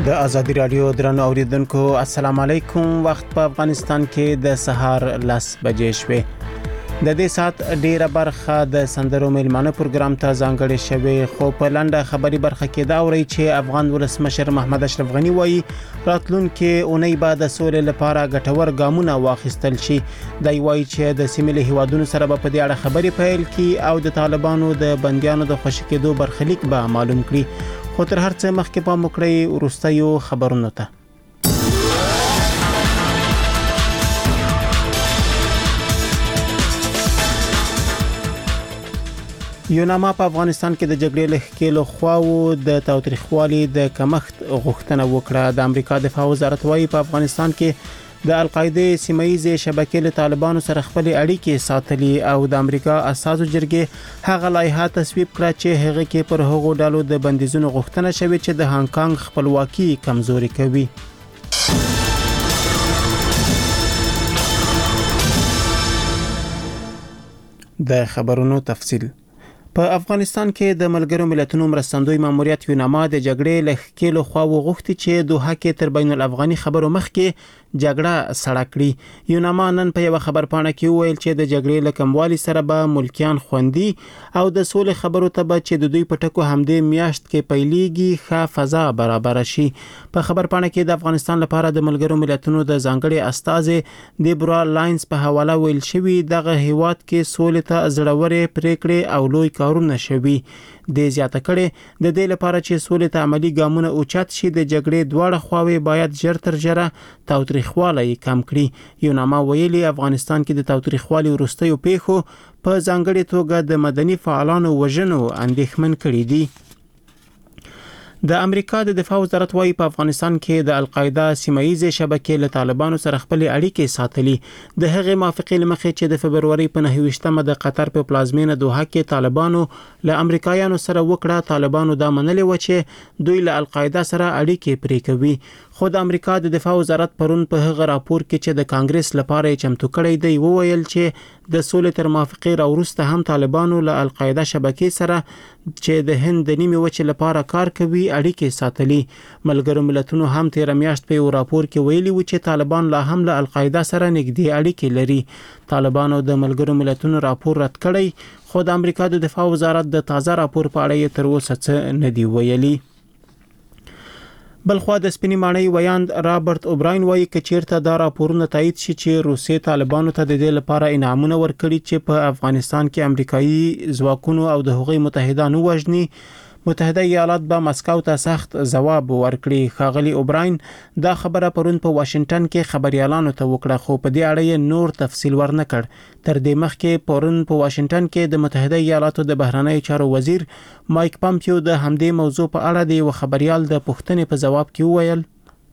د ازادي رادیو درنو اوریدونکو السلام علیکم. وخت په افغانستان کې د سهار 10 بجې شوه. د دې سات ډیره برخه د سندرو میلمانه پروګرام ته ځانګړې شوه، خو په لنډه خبري برخه کې دا اوري چې افغان ولسمشر محمد اشرف غنی وایي راتلونکي اونۍ بعد د سولې لپاره ګټور ګامونه واخیستل شي. دا وایي چې د سیمې له هیوادونو سره په دې اړه خبري پیل کړي او د طالبانو د بنديانو د خوشی کېدو برخلیک به معلوم کړي. خو تر هر څه مخکې په مکړې ورستیو خبرونو ته یوناما په افغانستان کې د جګړې له ښکېلو خواو د تاوتریخوالي د کمښت غوښتنه وکړه. د امریکا دفاع وزارت وايي په افغانستان کې د القاعده سیمایي شبکې له طالبانو سره خپل اړیکې ساتلي او د امریکا اساسو جرګې هغه لایحه تصویب کړه چې هغه کې پر هغو ډالو د بندیزونو غوښتنه شوې چې د هانګ کانګ خپلواکي کمزوري کوي. د خبرونو تفصیل. په افغانستان کې د ملګرو ملتونو مرستندوی ماموریت یوناما د جګړې له ښکېلو خواو غوښتي چې دوحه کې تر بین الافغاني خبرو مخکې جګړه سړه کړي. یوناما نن په یو خبرپاڼه کې ویل چې د جګړې له کموالي سره به ملکیان خوندي او د سولې خبرو ته به چې د دوی په ټکو همدې میاشت کې پیلېږي ښه فضا برابر شي. په خبرپاڼه کې د افغانستان لپاره د ملګرو ملتونو د ځانګړي استازي دیبرا لاینز په حواله ویل شوی دغه هیواد کې سولې ته زړورې پریکړې او لوی کارونه شوي. د زیاته کړي د دې لپاره چې سولې ته عملی ګامونه اوچت شي د جګړې دواړه خواوې باید ژر تر ژره تاوتریخوالی کم کړي. یوناما ویلي افغانستان کې د تاوتریخوالي وروستیو پیښو په ځانګړي توګه د مدني فعالانو وژنو اندېښمن کړي دي. د امریکا د دفاع وزارت وايي په افغانستان کې د القاعده سیمایي شبکې له طالبانو سره خپل اړیکې ساتلي. د هغې موافقې لمخې چې د فبرवरी په 9 د قطر په پلازمینه دوحه کې طالبانو له امریکایانو سره وکړه. طالبانو دا منلې و چې دوی له القاعده سره اړیکې پرې کوي. خو د امریکا د دفاع وزارت پرون په هغه راپور کې چې د کانګرس لپاره چمتو کړی دی وویل چې د سولې تر موافقې راوروسته هم طالبانو له القاعده شبکې سره چې د هند د نیمې وچې لپاره کار کوي اړیکې ساتلي. ملګرو ملتونو هم تیر میاشت په یو راپور کې ویلي و چې طالبان لا هم له القاعده سره نږدې اړیکې لري. طالبانو د ملګرو ملتونو راپور رد کړی، خو د امریکا د دفاع وزارت د تازه راپور په اړه تر اوسه څه نه دی ویلي. بلخوا د سپینې ماڼۍ ویاند رابرټ اوبراین وایي چې چیرته دا راپورونه تایید شي چې روسیې طالبانو ته د دې لپاره انعامونه ورکړي چې په افغانستان کې امریکایي ځواکونو او د هغوی متحدانو وژني، متحده ایالات به مسکو ته سخت ځواب ورکړي. ښاغلي اوبراین دا خبره پرون په واشنگټن کې خبريالانو ته وکړه، خو په دې اړه نور تفصیل ورنکړ. تر دې مخکې پرون په واشنگټن کې د متحده ایالاتو د بهرنیو چارو وزیر مایک پامپیو د همدې موضوع په اړه د یو خبريال د پوښتنې په جواب کې وویل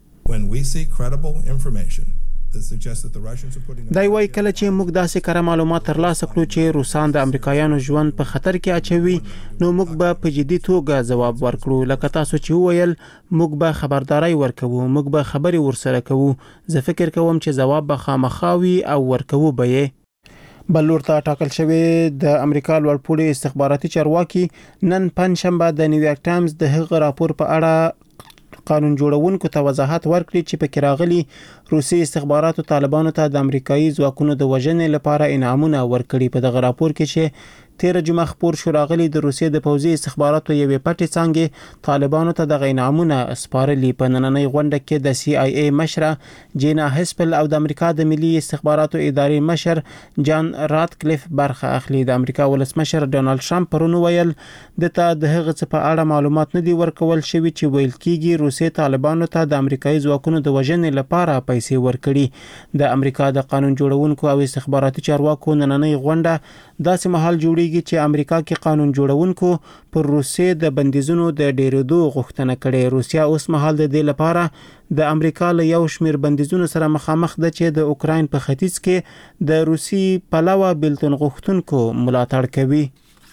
دا وایي کله چې موږ داسې کره معلومات ترلاسه کړو چې روسان د امریکایانو ژوند په خطر کې اچوي نو موږ به په جدي توګه ځواب ورکړو. لکه تاسو چې وویل موږ به خبرداري ورکوو، موږ به خبري ورسره کوو. زه فکر کوم چې ځواب به خامخاوي او ورکوو به یې. بلور ته ټاکل شوی د امریکا لوړپوړي استخباراتي چارواکي نن پنځشنبه د نیویارک ټایمز د هغه راپور په اړه قانون جوړونکو ته وضاحت ورکړي چې په کې راغلي روسي استخباراتو طالبانو ته د امریکایي ځواکونو د وژنې لپاره انعامونه ورکړي. په دغه راپور کې چې 13 جمعه خبر شو راغلي د روسیې د پوځي استخباراتو یوې پټې څانګې طالبانو ته د انعامونه سپارلي. په نننۍ غونډه کې د CIA مشره جینا هسپل او د امریکا د ملي استخباراتو ادارې مشر جان راتکلیف برخه اخلي. د امریکا ولسمشر ډونالد ټرمپ پرون ویل دته د هغه څه په اړه معلومات نه دی ورکول شوی چې ویل کیږي روسي طالبانو ته د امریکایي ځواکونو د وژنې لپاره پیسې ورکړي. د امریکا د قانون جوړونکو او استخباراتي چارواکو نننۍ غونډه داسې مهال جوړیږي چې امریکا کې قانون جوړونکو پر روسیې د بندیزونو د ډیرېدو غوښتنه کړې. روسیا اوس مهال د دې لپاره د امریکا له یو شمېر بندیزونو سره مخامخ ده چې د اوکراین په ختیځ کې د روسي پلوه بیلتون غوښتونکو ملاتړ کوي.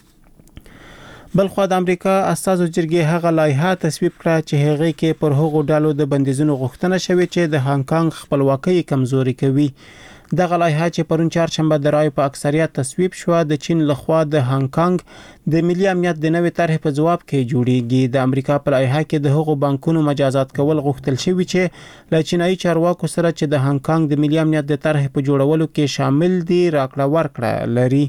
بلخوا د امریکا اساسو جرګې هغه لایحه تصویب کړه چې هغه کې پر هغو ډالو د بندیزونو غوښتنه شوې چې د هانګ کانګ خپلواکي کمزوري کوي. دغه لایحه چې پرون چهارشنبه د رایو په اکثریت تصویب شو د چین لخوا د هانګ کانګ د ملي امنیت د نوې طرح په ځواب کې جوړیږي. د امریکا په لایحه کې د هغو بانکونو مجازات کول غوښتل شوی چې له چینایي چارواکو سره چې د هانګ کانګ د ملي امنیت د طرح په جوړولو کې شامل دي راکړه ورکړه لري.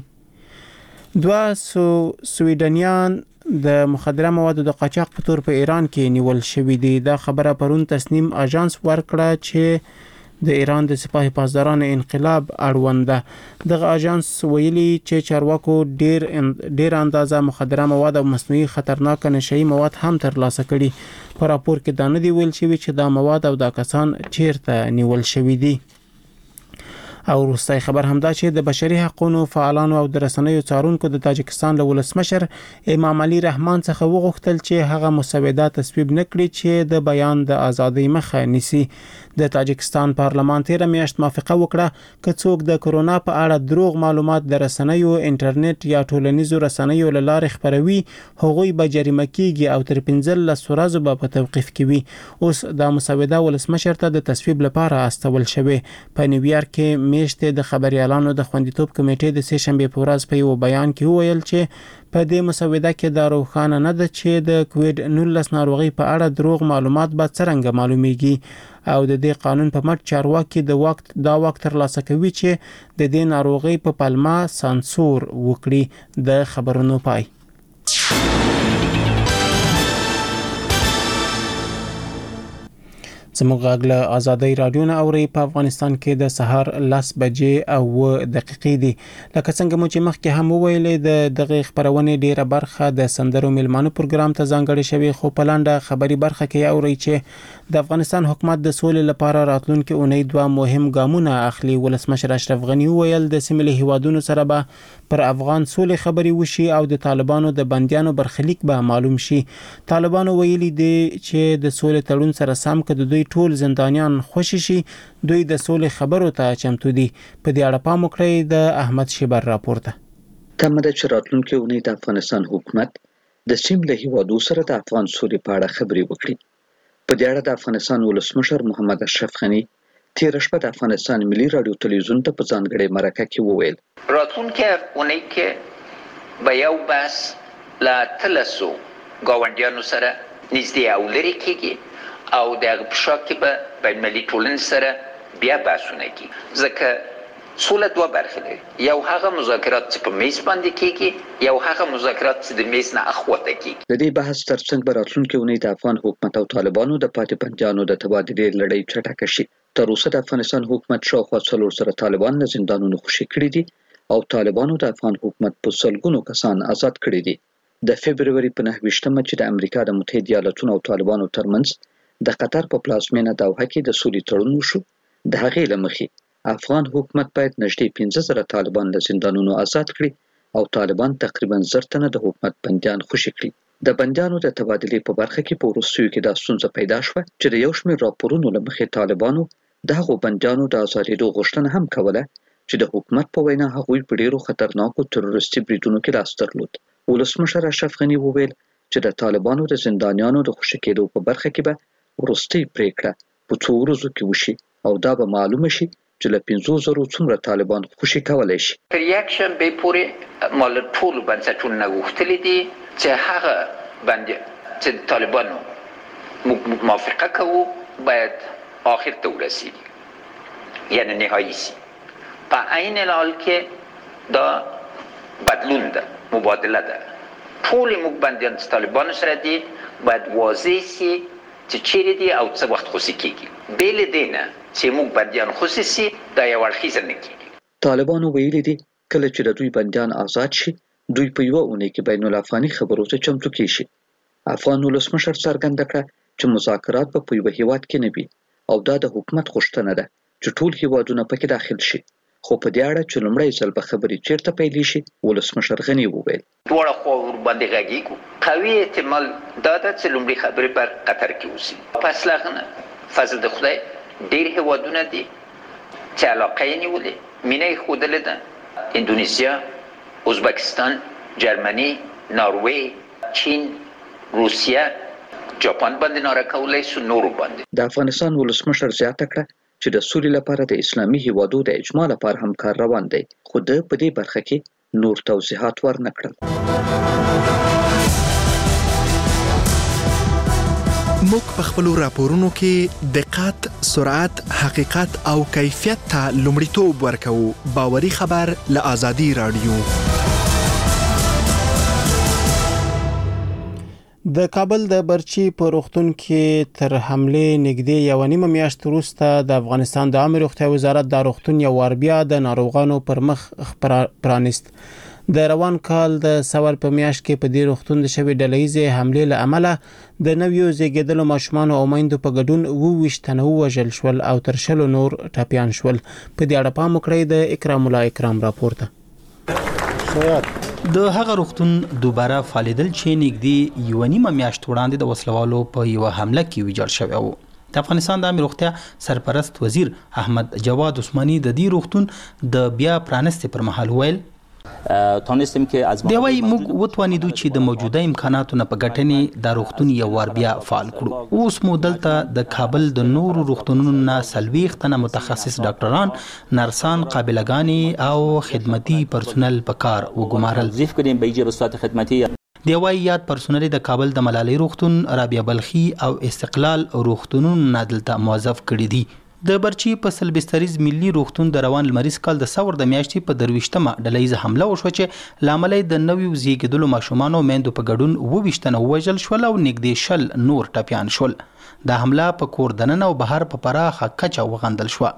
دوه سویډنیان د مخدره موادو د قاچاق په تور په ایران کې نیول شوی دي. دا خبره پرون تسنیم اژانس ورکړه چې د ایران د سپاه پاسداران انقلاب اړوند ده. دغه اژانس ویلي چې چارواکو ډیر اندازه مخدره مواد او مصنوعي خطرناک نشئی مواد هم ترلاسه کړي. په راپور کې دا نه دی ویل شوی چې دا مواد او دا کسان چیرته نیول شوی دي. او وروستۍ خبر همدا چې د بشري حقوقو فعالانو او د رسنیو څارونکو د تاجکستان له ولسمشر امام علي رحمان څخه وغوښتل چې هغه مسوده تصویب نکړي چې د بیان د ازادۍ مخه نیسي. د تاجکستان پارلمان تیر میاشت موافقه وکړه چې څوک د کرونا په اړه دروغ معلومات د رسنیو، انټرنیټ یا ټولنیزو رسنیو له لارې خپروي هغوی به جریمه کیږي او تر 15 ورځې به په توقیف کې وي. اوس دا مسوده ولسمشر ته د تصویب لپاره استول شوی. په نیویارک کې میشته د خبريالانو د خوندیتوب کمیټې د سه شنبه په ورځ په یو بیان کې وویل چې په دې مسوده کې دا روښانه نه ده چې د کووډ-19 ناروغي په اړه دروغ معلومات به څرنګه معلومیږي او د دې قانون په مټ چارواکي دا وخت ترلاسه کوي چې د دې ناروغي په پلمه سانسور وکړي. د خبرونو پای. زموږ غږ له ازادۍ رادیو نه اوري. په افغانستان کې د سهار 10 بجې او دقیقې دي. لکه څنګه مو چې مخکې هم وویلې د دغه خبرونې ډیره برخه د سندرو میلمانو پروګرام ته ځانګړې شوی. خو په لاندې خبري برخه کې اوري چې د افغانستان حکومت د سولې لپاره راتلونکي اونۍ دوه مهم ګامونه اخلي. ولسمشر اشرف غنی وویل د سیمې له هیوادونو سره به پر افغان سولې خبري وشي او د طالبانو د بنديانو برخلیک به معلوم شي. طالبانو ویلي دي چې د سولې تړون سره سم کړي دوی ټول زندانیان خوشي شي. دوی د سولې خبرو ته چمتو دي. په دې اړه پام وکړئ. د احمد شیبر راپورته. تمه ده چې راتلونکي اونۍ د افغانستان حکومت د سیمې له هیوادو سره د افغان سولې په اړه خبري وکړي. په دې اړه د افغانستان ولسمشر محمد اشرف غنی تیر شپه د افغانستان ملي رادیو تلویزیون ته په ځانګړي مرکه کې وویل راتلونکي اونۍ کې به یو بس لا تلسو ګاونډیانو سره نږدې او لري کېږي او د هغه په شا کې به بین المللي ټولنې سره بیا بحثونه کېږي. ځکه سوله دوه برخې لري. یو هغه مذاکرات چې په میز باندې کېږي، یو هغه مذاکرات چې د میز نه اخواته کېږي. د دې بحث ترڅنګ به راتلونکي اونۍ د افغان حکومت او طالبانو د پاتې بندیانو د تبادلې لړۍ چټکه شي. تر اوسه د افغانستان حکومت شاوخوا 4 سره طالبان له زندانونو خوشي کړي دي او طالبانو د افغان حکومت په سلګونو کسان آزاد کړي دي. د فبرवरी په 9 چې د امریکا د متحده ایالاتونو او طالبانو ترمنځ د قطر په پلازمینه دوحه کې د سولې تړون وشو. د هغې لمخې افغان حکومت باید نږدې 15,000 طالبان له زندانونو آزاد کړي او طالبان تقریبا 1000 تنه د حکومت بندیان خوشي کړي. د بندیانو د تبادلې په برخه کې په وروستیو کې دا ستونزه پیدا شوه چې د یو شمېر راپورونو له مخې طالبانو د هغو بندیانو د آزادېدو غوښتنه هم کوله چې د حکومت په وینا هغوی په ډیرو خطرناکو تروریستي بریدونو کې لاس درلود. ولسمشر اشرف غنی وویل چې د طالبانو د زندانیانو د خوشي کېدو په برخه کې به وروستۍ پریکړه په 2 ورځو کې وشي او دا به معلومه شي چې له 50,000 څومره طالبان خوشي کولای شي. تر یک شنبه پورې مال ټول بنسټونه غوښتلي دي چې هغه باندې چې طالبانو موافقه کوي باید آخر ته ورسیږي، یعنی نهایی شي. په عین حال کې دا بدلون ده، مبادله ده. ټول موږ بندیان چې طالبانو سره دي باید واضح شي چې چیرې دي او څه وخت خوشي کېږي. بېل دې نه چې موږ بندیان خوشي شي دا یو اړخیزه نه کېږي. طالبانو ویلي دي کله چې د دوی بندیان آزاد شي دوی په یوه اونۍ کې بین الافغاني خبرو ته چمتو کېږي. افغان ولسمشر څرګنده کړه چې مذاکرات به په یوه هیواد کې نه وي او دا د حکومت غوښتنه ده چې ټول هیوادونه پکې داخل شي. خو په دې اړه چې لومړی ځل به خبرې چیرته پیلې شي ولسمشر غنی وویل دواړه خوا ورباندې غږیږو. قوي احتمال دا ده چې لومړی خبرې پر قطر کې وشي. پس له هغه نه فضل د خدای ډېر هیوادونه دي چې علاقه یې نیولې، مینه یې ښودلې ده. اندونیزیا، ازبکستان، جرمني، ناروې، چین، روسیه، جاپان باندې ناره کولی سو، نورو باندې. د افغانستان ولسمشر زیاته کړه چې د سولې لپاره د اسلامي هیوادو د اجماع لپاره هم کار روان دی، خو د په دې برخه کې نور توضیحات ورنکړل. موږ په خپل راپورونو کې دقت، سرعت، حقیقت او کیفیت ته لومړیتوب ورکوو. باوري خبر له آزادي رادیو. د کابل د برچی په روغتون کې تر حمله نږدې یو نیمه میاشت وروسته د افغانستان د عامه روغتیا وزارت د روغتون یو وار بیا د ناروغانو پر مخ پرانیست. د روان کال د سوال په میاشت کې په دې روغتون د شوی ډلهیزه حمله له امله د نویو زیږیدلو ماشومان او میندو په ګډون 22 تنه وژل شول او تر شلو نور ټپیان شول. په دې اړه پام وکړئ د اکرام الله اکرام راپورته. د هغه روغتون دوباره فعالیدل چې نږدې یو نیمه میاشت وړاندې د وسلوالو په یو حمله کې ویجاړ شوی و. د افغانستان د عامه روغتیا سرپرست وزیر احمد جواد عثماني د دې روغتون د بیا پرانستې پر مهال ویل تونستیم که از دی وای موږ وتوانیدو چې د موجوده امکاناتو نه په ګټنې د روغتون یو وار بیا فعال کړو. اوس مو دلته د کابل د نورو روغتونونو نه 40 تنه متخصص ډاکټران، نرسان، قابلګانی او خدمتي پرسونل په کار وګمارل. وظیفه کردیم به ایجاب صورت خدمتی. دی وای یاد پرسونل د کابل د ملالۍ روغتون، رابعه بلخي او استقلال روغتونونو نه دلته موظف کړي دي. د برچی په سلبستریز ملي روغتون د روان لمریز کال د سور د میاشتې په 23مه ډلهیزه حمله وشو چې لامل د نویو زیږیدلو ماشومان او میندو په ګډون 22 تنه وژل شول او نږدې شل نور ټپیان شول. د حمله په کور دننه او بهر په پراخه کچه وغندل شو.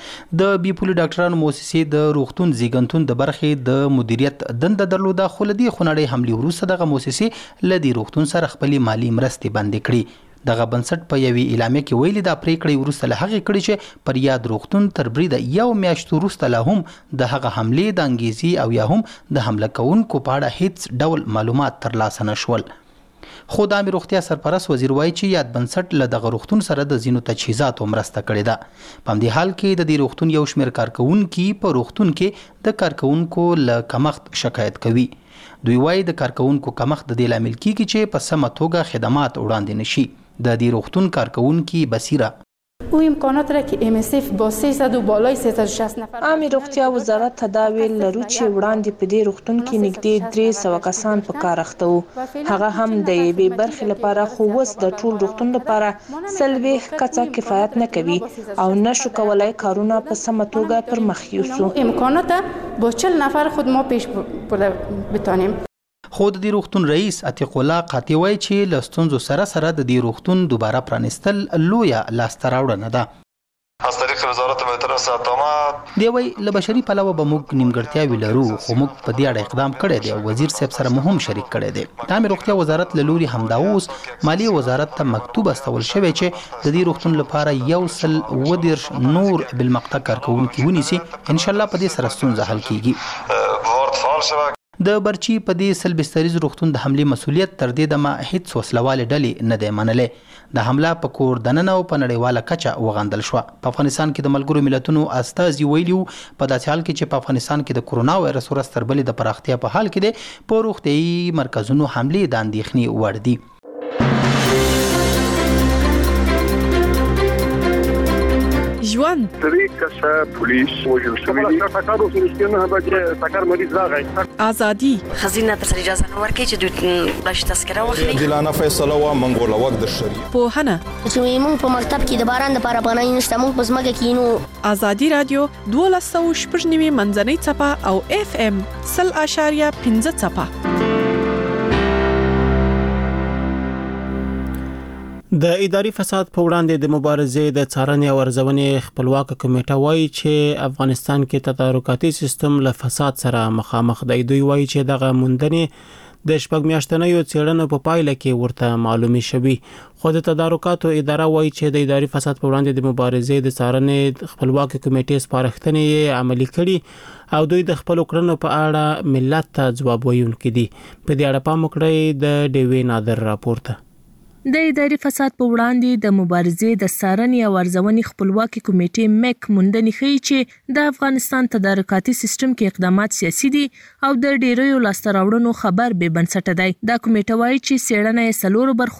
د بیپولي ډاکټرانو موسسې د روغتون زیږنتون د برخې د مدیریت دنده درلوده، خو لدی خونړۍ حمله وروسته دغه موسسې لدی روغتون سره خپل مالی مرستې بندې کړې. دغه بنسټ په یوې اعلامیه کې ویلي دا پریکړه وروسته له هغه کړي چې پر یاد روغتون تر بریده یو میاشت وروسته له هم د هغه حمله د انګیزي او یا هم د حمله کوونکو په اړه هیڅ ډول معلومات ترلاسه نشول. خو د عامه روغتیا سرپرست وزیر وایي چې یاد بنسټ له دغه روغتون سره د زینو تجهیزاتو مرسته کړې ده. په همدې حال کې د دې روغتون یو شمېر کارکونکي په روغتون کې د کارکونکو له کمښت شکایت کوي. دوی وایي د کارکونکو کمښت د دې لامل کیږي چې په سمه توګه خدمات وړاندې نشي. د دې روغتون کارکونکي بصیره او امکانات را که MSF با 300 و بالای 360 نفر عامه روغتیا وزارت تداوی لرو چې وړاندې په دې روغتون کې نږدې 300 کسان په کار اخته وو. هغه هم د یوې برخې لپاره، خو اوس د ټول روغتون لپاره 40 کسه کفایت نه کوي او نشو کولای کارونه په سمه توګه پر مخ یوسو. امکانات با 40 نفر خود ما پیش بتانیم. خود د روغتون رئیس عتیق الله قاطع وایي چې له ستونزو سره سره د دې روغتون دوباره پرانستل لویه لاسته راوړنه ده. از طریق وزارت محترم صحت دی وایي له بشري پلوه به موږ نیمګړتیاوې لرو، خو موږ په دې اړه اقدام کړی دی او وزیر صاحب سره مو هم شریک کړی دی. د عامه روغتیا وزارت له لوري همدا اوس مالیې وزارت ته مکتوب استول شوی چې د دې روغتون لپاره 110 نور بالمقطع کارکونکي ونیسي. ان شاء الله په دې سره ستونزه حل کیږي. د برچی په دې سلبستریز روغتون د حمله مسولیت تر دې دمه هیڅ وسلواله ډلې نه دی منلې. د حمله په کور دننه او په نړیواله کچه وغندل شو. په افغانستان کې د ملګرو ملتونو استازي ویلي په داسې حال کې چې په افغانستان کې د کرونا وایرس ورځ تر بلې د پراختیا په حال کې دی، په روغتیايي مرکزونو حمله د اندېښنې وړ دي. ژوند طریقه پولیس وژل شوی دی. ټاکر وسوسونه به ټاکر مریض راغی. ازادي خزینه تر اجازه نه ورکړي چې دوی بلش تذکره واخلي. دلانه فیصله وا منګول وخت د شریعت پوهنه چې موږ په مکتب کې د باران لپاره پناه نشته، موږ په ځمکه کې نو. ازادي رادیو 12.9 منځنۍ چپه او FM 0.5 چپه. د اداري فساد په وړاندې د مبارزې د څارنې او ارزونې خپلواک کمیټه وایي چې افغانستان کې تدارکاتي سیستم له فساد سره مخامخ دی. دوی وایي چې دغه موندنې د شپږ میاشتنیو څېړنو په پایله کې ورته معلومي شوي. خو د تدارکاتو اداره وایي چې د اداري فساد په وړاندې د مبارزې د څارنې خپلواک کمیټې سپارښتنې عملي کړي او دوی د خپل کړنو په اړه ملت ته ځواب ویونکي دي. په دې اړه پام وکړئ د ډیوی نادر راپورته. د اداري فساد په وړاندې د مبارزې د څارنې او ارزونې خپلواکي کمیټې مک موندنې ښیي چې د افغانستان تدارکاتي سیستم کې اقدامات سیاسي دي او د ډیریو لاسته راوړنو خبر به بنسټه دی. دا کمیټه وایي چې څېړنه یې 4 برخو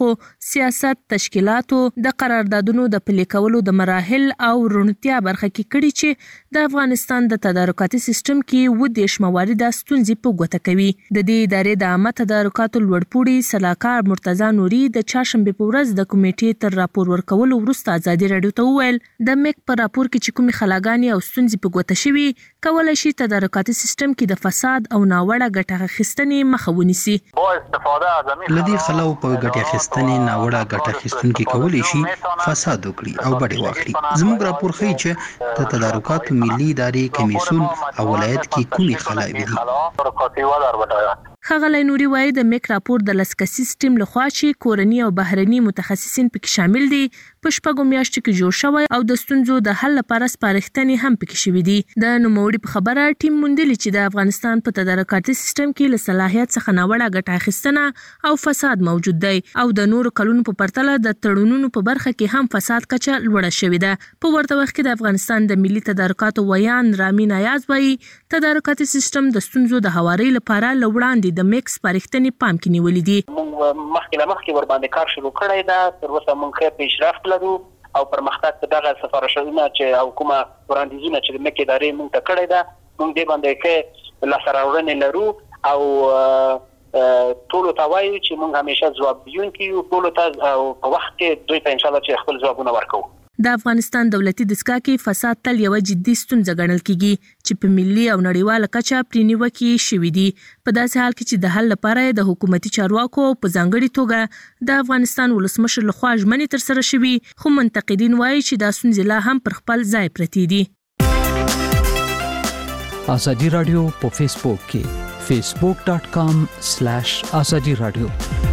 سیاست، تشکیلاتو د قراردادونو د پلي کولو د مراحل او رونتیا برخه کې کړي چې د افغانستان د تدارکاتي سیستم کې ودیش موارد ستونزې په ګوته کوي. د دې ادارې د عامه تدارکاتو لوړپوړي سلاکار مرتضی نوري د چهارشنبه په ورځ د کمیټې تر راپور ورکولو وروسته ازادي راډیو ته وویل د میک په راپور کې چې کومې خلاګانې او ستونزې په ګوته شوي کولای شي تدارکاتي سیستم کې د فساد او ناوړه ګټه اخیستنې مخه ونیسي. لدی خلاو په ګټه اخیستنې ناوړه ګټه اخیستونکي کولای شي فساد وکړي او بډې واخلي. زموږ راپور ښیي چې د تدارکاتو ملي ادارې کمیسیون او ولایت کې کومې خلاوې دي. ښاغلی نوري وایي د میک راپور د لسکسیز ټیم لخوا چې کورني او بهرني متخصصین پکې شامل دي په شپږو میاشتو کې جوړ شوی او د ستونزو د حل لپاره سپارښتنې هم پکې شوي دي. د نوموړي په خبره ټیم موندلي چې د افغانستان په تدارکاتي سیستم کې له صلاحیت څخه ناوړه ګټه اخیستنه او فساد موجود دی او د نورو کلونو په پرتله د تړونونو په برخه کې هم فساد کچه لوړه شوې ده. په ورته وخت کې د افغانستان د ملي تدارکاتو ویان رامین ایاز وایي تدارکاتي سیستم د ستونزو د هواري لپاره لوړاندې د میکس پرختنې پام کې نیولې دي. مخکې ور باندې کار شروع کړی دا تر اوسه موږ ښه پیشرفت لرو او پرمختګ په دغه سفارشونه چې او کومه وړاندیزونه چې د میک ادارې موږ ته کړی دا موږ دې باندې ښه لاسته راوړنې لرو او ټولو ته وایو چې موږ همیشه ځواب دیونکي یو ټولو ته او په وخت کې دوی ته ان شاء الله چې خپل ځوابونه ورکوو. د افغانستان دولتي دستګاه کې فساد تل یو جدي ستونزه ګڼل کیږي چې په ملي او نړیواله کچه پرې نیوکې شوې دي. په داسې حال کې چې د حل لپاره د حکومتي چارواکو په ځانګړي توګه د افغانستان ولسمشر لخوا ژمنې ترسره شوي خو منتقدین وایي چې دا ستونزې لا هم پر خپل ځای پرتې دي. ازادي رادیو په فیسبوک کې facebook.com/ازادي رادیو.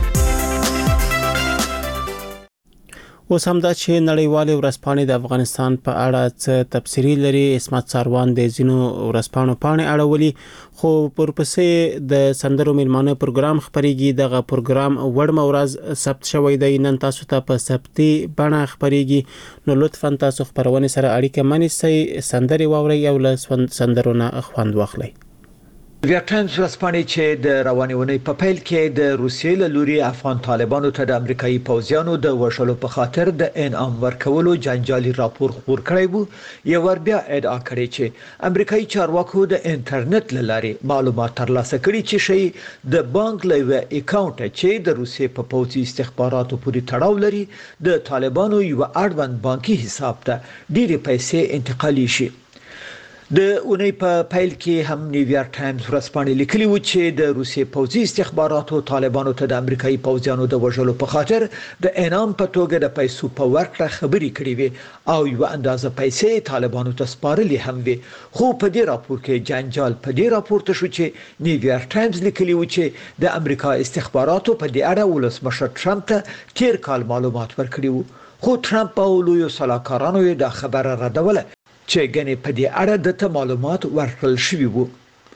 اوس هم دا چې نړیوالې ورځپاڼې د افغانستان په اړه څه تبصرې لري. اسمت ساروان د ځینو ورځپاڼو پاڼې اړولي خو پرپسې د سندرو میلمانه پروګرام خبريږي. دغه پروګرام وړمه ورځ ثبت شوی دی نن تاسو ته په ثبتي بڼه خبريږي نو لطفاً تاسو خبرونه سره اړیکه منئ سندري واوري او له سندرونه خوند واخلئ. ویټنز ورځپاڼې چې د روانې ونې په پیل کې د روسیې له لوري افغان طالبانو ته د امریکایي پوځیانو د وژلو په خاطر د انعام ورکولو جنجالي راپور خپور کړی وو. یو ور بیا ادعا کړې چې امریکایي چارواکو د انټرنیټ له لارې معلومات ترلاسه کړي چې شی د بانک له اکاونټ چې د روسیې په پوځي استخباراتو پورې تړاو لري د طالبانو یو اړوند بانکي حساب ته ډېرې پیسې انتقالي شي. د اونۍ په پیل کې هم نیویارک ټایمز ورځپاڼې لیکلي و چې د روسیې پوځي استخباراتو طالبانو ته د امریکایي پوځیانو د وژلو په خاطر د انعام په توګه د پیسو په ورکړه خبرې کړې وي او یو اندازه پیسې طالبانو ته سپارلې هم وي. خو په دې راپور کې جنجال په دې راپورته شو چې نیویارک ټایمز لیکلي و چې د امریکا استخباراتو په دې اړه ولسمشر ټرمپ ته تیر کال معلومات ورکړي وو خو ټرمپ او لوی سلاکارانو یې د خبره ردوله چې ګنې په دې اړه د معلومات ورکړل شوي وو.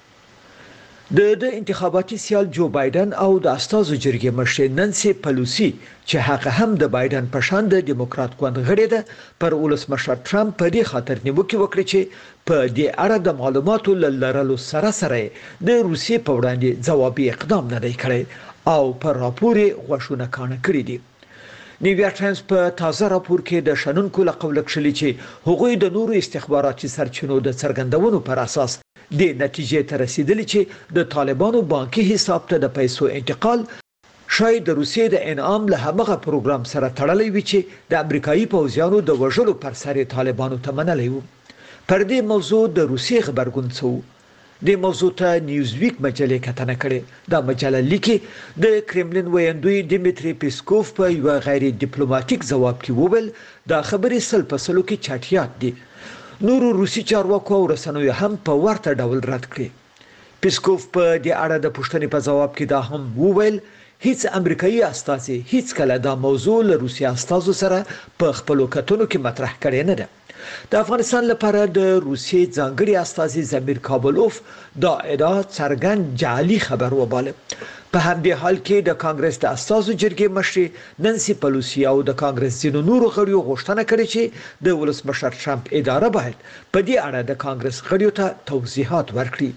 د انتخاباتي سیال جو بایدن او د استازو جرګې مشر نانسي پلوسی چې هغه هم د بایدن په شان د دیموکرات ګوند غړې ده پر ولسمشر ټرمپ په دې خاطر نیوکه وکړه چې په دې اړه د معلوماتو لرلو سره د روسیې په وړاندې ځوابي اقدام نه دی کړی او پر راپور غوښونه کانه کړی دی. نیویارک ټایمز په تازه راپور کې د شنونکو له قوله کړي چې هغوی د نورو استخباراتي سرچینو د څرګندونو پر اساس د نتیجې ته رسیدلی چې د طالبانو بانکي حساب ته د پیسو انتقال شاید د روسیې د انعام له هغه پروګرام سره تړلی وي چې د امریکایي پوځیانو د وژلو پر سر طالبانو ته منلی وو. پر دې موضوع د روسیې خبرګون څه د موضوع ته نیوزویک مجلې کتنه کړې. دا مجله لیکي د کرملین ویاندوی دیمیتری پیسکوف په یو غیر ډیپلوماټیک ځواب کې وویل دا خبرې سل په سلو کې چټیات دي. نورو روسي چارواکو او رسنیو هم په ورته ډول رد کړې. پیسکوف په دې اړه د پوښتنې په ځواب کې دا هم وویل هیڅ امریکایي استازي هیڅ کله دا موضوع له روسي استازو سره په خپل کتنو کې مطرح کړې نه ده. د افغانستان لپاره د روسیې ځانګړي استازي زمیر کابلوف دا ادعا څرګند جعلي خبر وباله. په همدې حال کې د کانګرس د استازو جرګې مشر نانسي پلوسی او د کانګرس ځینو نورو غړیو غوښتنه کړې چې د ولسمشر ټرمپ اداره باید په دې اړه د کانګرس غړیو ته توضیحات ورکړي.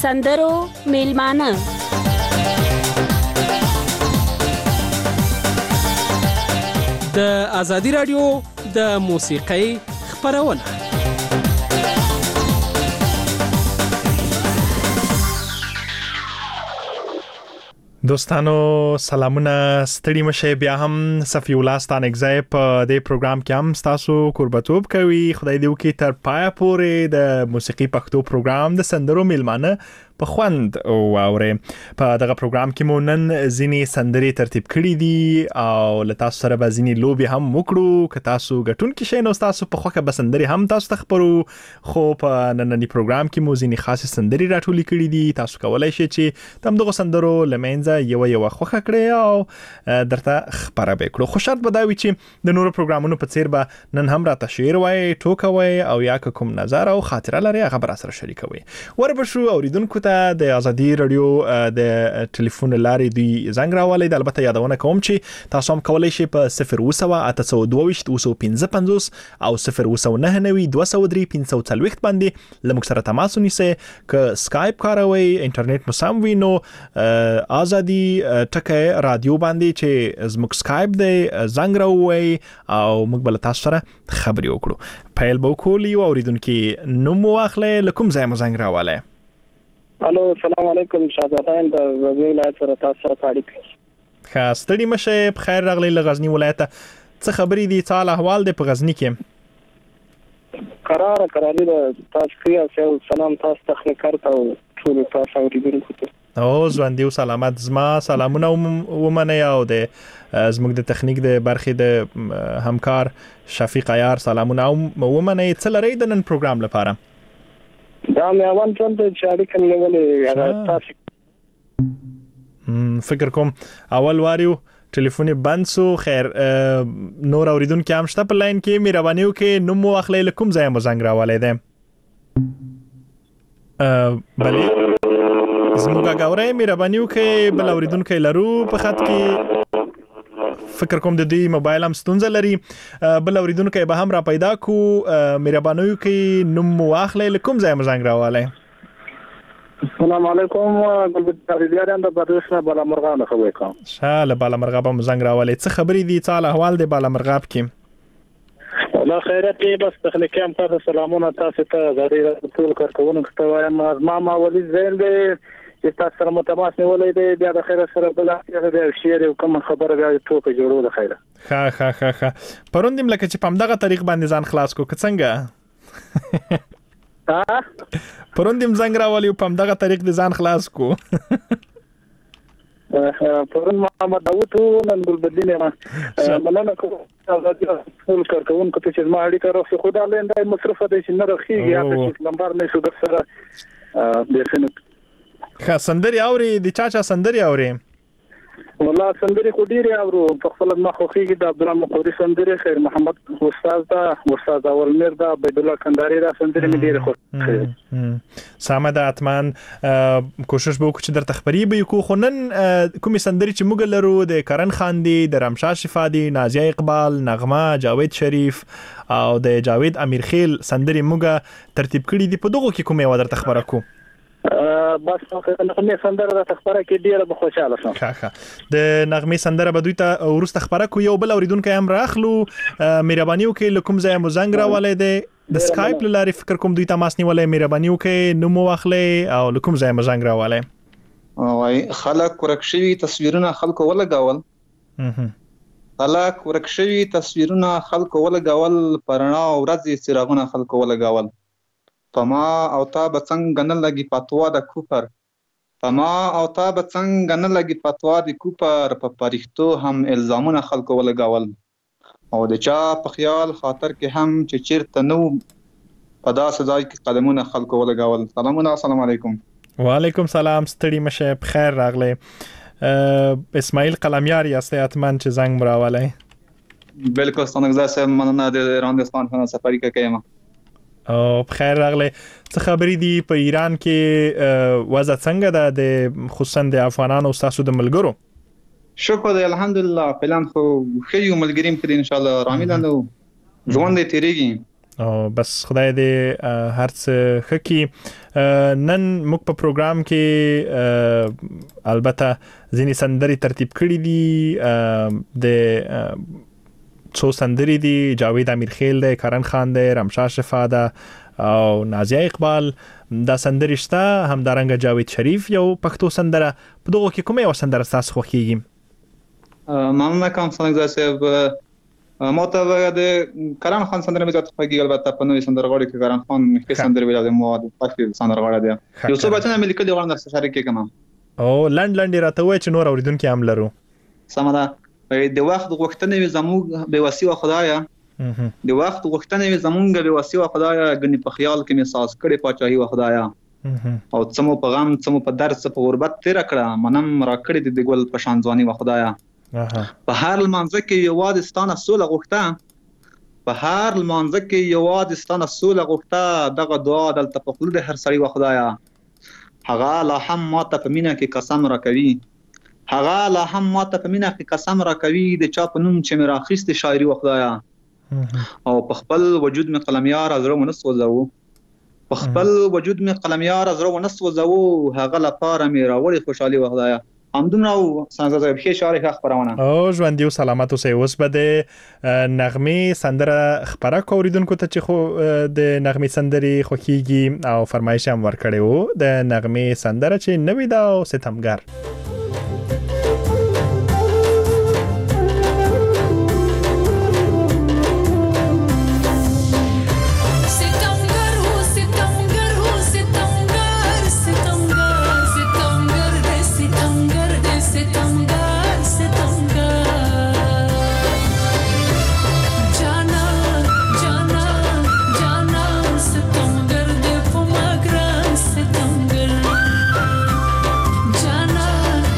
سندرو میلمانه د ازادي رادیو د موسیقۍ خبرونه. دوستانو سلامونه، ستړي مشه، بیا هم صفی الله ستانګزای په دې پروګرام کې هم تاسو قربتوب کوي. خدای دې وکړي تر پای پورې د موسیقي پښتو پروګرام د سندرو میلمانه په خوند واوري. په دغه پروګرام کې مو نن ځینی سندري ترتیب کړي دي او له تاسو سره به ځینی لوبي هم وکړو. که تاسو ګټون کې شئ نو تاسو په خوخه به سندري هم تاسو تخبرو. خو په نننی پروګرام کې مو ځینی خاص سندري راټولې کړي دي. تاسو کولای شئ چې تم دغه سندرو لمنځه یو خوخه کړئ او درته خبره وکړو. خو شرط به دا وي چې د نورو پروګرامونو په څیر به نن هم راته شعر وای، ټوکوي او یا کوم نظر او خاطره لري هغه بر سره شریکوي. وربشو اوریدونکو د ازادي رادیو د ټلیفون لارې دی زنګ راولې. د البته یادونه کوم چې تاسو هم کولای شئ په 02822 او 0999203 باندې لمک سره تماس ونیسئ. که سکایپ کاروي، انټرنیټ مو سم وي، نو ازادي ټکه رادیو باندې چې زموږ سکایپ دی زنګ راووي او موږ بل تاسو سره خبري وکړو. پیل به وکولي او اوریدونکو نوم واخلې لکم ځای مو زنګ راولې. الو السلام علیکم، شاهزادان د غزنی ولایت سره تاسو سره اړیکه. ښه ستړي مشه، بخیر راغلی له غزنی ولایت. څه خبرې دي؟ څه احوال دی په غزنی کې؟ قرار دی تاسو کې او سلام تاسو تخنیکر ته ټول تاسو اوریدونکو ته. او ژوندۍ او سلامت. زما سلامونه ومنئ او د زموږ د تخنیک د برخې د همکار شفیق عیار سلامونه ومنئ. څه لرئ د نن پروګرام لپاره؟ دا مې اول ځل چې اړیکه نیولې هغه تاسو فکر کوم اول واریو ټلیفون بند سو. خیر نور اوریدونکو هم شته په لاین کې. مهرباني وکړئ نوم واخلئ لکم ځای مو زنګ راولې ده. بله زموږ غاورې مهرباني وکړئ بل اوریدونکو لرو په خط کې. فکر کوم د دې موبایل هم ستونزه لري. بل اوریدونکو به هم را پیدا کو. مهرباني وکړئ نوم واخلئ لکم ځای مو زنګ راولې. السلام علیکم، ګلبد تاریخیان د بادوس نه بالا مرغاب خبرې کوم. شاله بالا مرغاب مو زنګ راولې. څه خبرې دي؟ څه احوال دی بالا مرغاب کې؟ الله خیرت دی. بس تخنیکی هم تاسو سلامونه تاسو ته زری ټول کارکونکو ته وایم. ما ولید زین دی چې تاسو سره متماس نیولې دی. بیا د خیر سره بل د شعر او کوم خبره بیا ټوکې جوړو د خیره. ها پروندیم لکه چې په دغه طریق باندې ځان خلاص کو که څنګه؟ پروندیم زنګ راولې په دغه طریق د ځان خلاص کو. پرون محمد داوود نن ګلبدین مننه کوم ټول کارکونکو ته چې ما اړیکه راوړې. خو دا لنډه مصرفه دي چې نه راخیږي یا چې لمبر نه شو در سره د فنک. ښه سندري اوري د چا سندري اوري؟ والله سندري خو ډیره اورو. په خپل ما خوخیږي د عبدالرحمن قوري سندري، خیر محمد استاد دا، استاد اول میر دا، عبد الله کنداري دا سندري مې ډیره خوښ. سامه د اتمان کوشش به وکړو چې در تخبري به کو. خو نن کومې سندري چې موږ لرو د کرن خان دی، د رمشا شفا دی، نازیه اقبال، نغمه، جاوید شریف او د جاوید امیرخیل سندري موږ ترتیب کړي دي. په دغه کې کومه و در تخبره کو؟ بس نغمه سندره د تخبره کې ډیره به خوشاله شم. ښه د نغمه سندره به دوی ته ورسته خبره کو. یو بل اوریدونکو هم راخلو. مهرباني وکړئ لکم ځای مو زنګ راولې ده. د سکایپ لارې فکر کوم دوی تماس نیولې. مهرباني وکړئ نوم واخلئ او لکم ځای مو زنګ راولې. وای خلک ورکشوي تصویرونه خلکو ولګول. خلک ورکشوي تصویرونه خلکو ولګول. پرنا ورځي څراغونه خلکو ولګول. پما او تا بڅنګ نه لګي پتوا د کوپر. پما او تا بڅنګ نه لګي پتوا د کوپر. په پریختو هم الزامونه خلکو ولګول. او د چا په خیال خاطر کې هم چې چیرته نو په داسې ځای کې قدمونه خلکو ولګول. سلامونه، السلام علیکم. وعلیکم سلام، ستړي مشه، بخیر راغلی. اسماعیل قلمیار یاستئ اتمن چې زنګ مراولای. بالکل ستنګزا سه مننه د راندستان خانه سفاری کوم. او بخیر راغلی. څه خبرې دي په ایران کې؟ وضع څنګه ده د خصوصا د افغانانو او تاسو د ملګرو؟ شکر دی الحمدلله. پلان خو خیو ملګریم کړي ان شاء الله رامیدانو ژوند دې تیریږي. او بس خدای دې هرڅ خکی نن موږ په پروګرام کې البته ځینې سندري ترتیب کړې دي د څو سندري دي جاوید امیرخیل دی کرن خان دی رمشا شفا ده او نازیه اقبال دا سندري شته همدارنګه جاوید شریف یو پښتو سندره په دغه کې کومه یو سندره تاسو خوښیږي مننه کوم څنګه صاحب ماته د کرن خان سندره مې ځکه خوږی البته په نوې سندرغاړي کې کرن خان کې سندره ویل د مواد پخې سندرغاړي دی یو څه بچنه مې لیکل غواړم د شریک کما او لند راته وای چې نور اوریدونکو هم لرو سمه ده د وخت غوښتنې زموږ به وسیله خدایا د وخت غوښتنې زموږ به وسیله خدایا غني په خیال کې مې ساز کړي پاچاهي و خدایا او څمو په غم څمو په درس په غربت تیر کړه منم را کړی د ګل په شان ځواني و خدایا په هر لمانځه کې یواد ستانه سوله غوښته په هر لمانځه کې یواد ستانه سوله غوښته دغه دعا دلته په خلود هر سړی و خدایا هغه لا هم ماته په مینا کې قسم را کوي هغه لا هم ماته په مینا کې قسم را کوي د چا په نوم چې مې راخیست شاعري و خدایا او په خپل وجود مې قلمیار زړه ونسوځو په خپل وجود مې قلمیار زړه ونسوځو هغه لپاره مې راوړي خوشحالي و خدایا همدومره څنګه زه به شعر ښه خبرونه او ژوند یو سلامت اوسئ اوس به د نغمې سندره خبره کوریدونکو ته چې خو د نغمې سندري خوښیږي او فرمایش هم ورکړی وو د نغمې سندره چې نوې ده او ستمګر Jana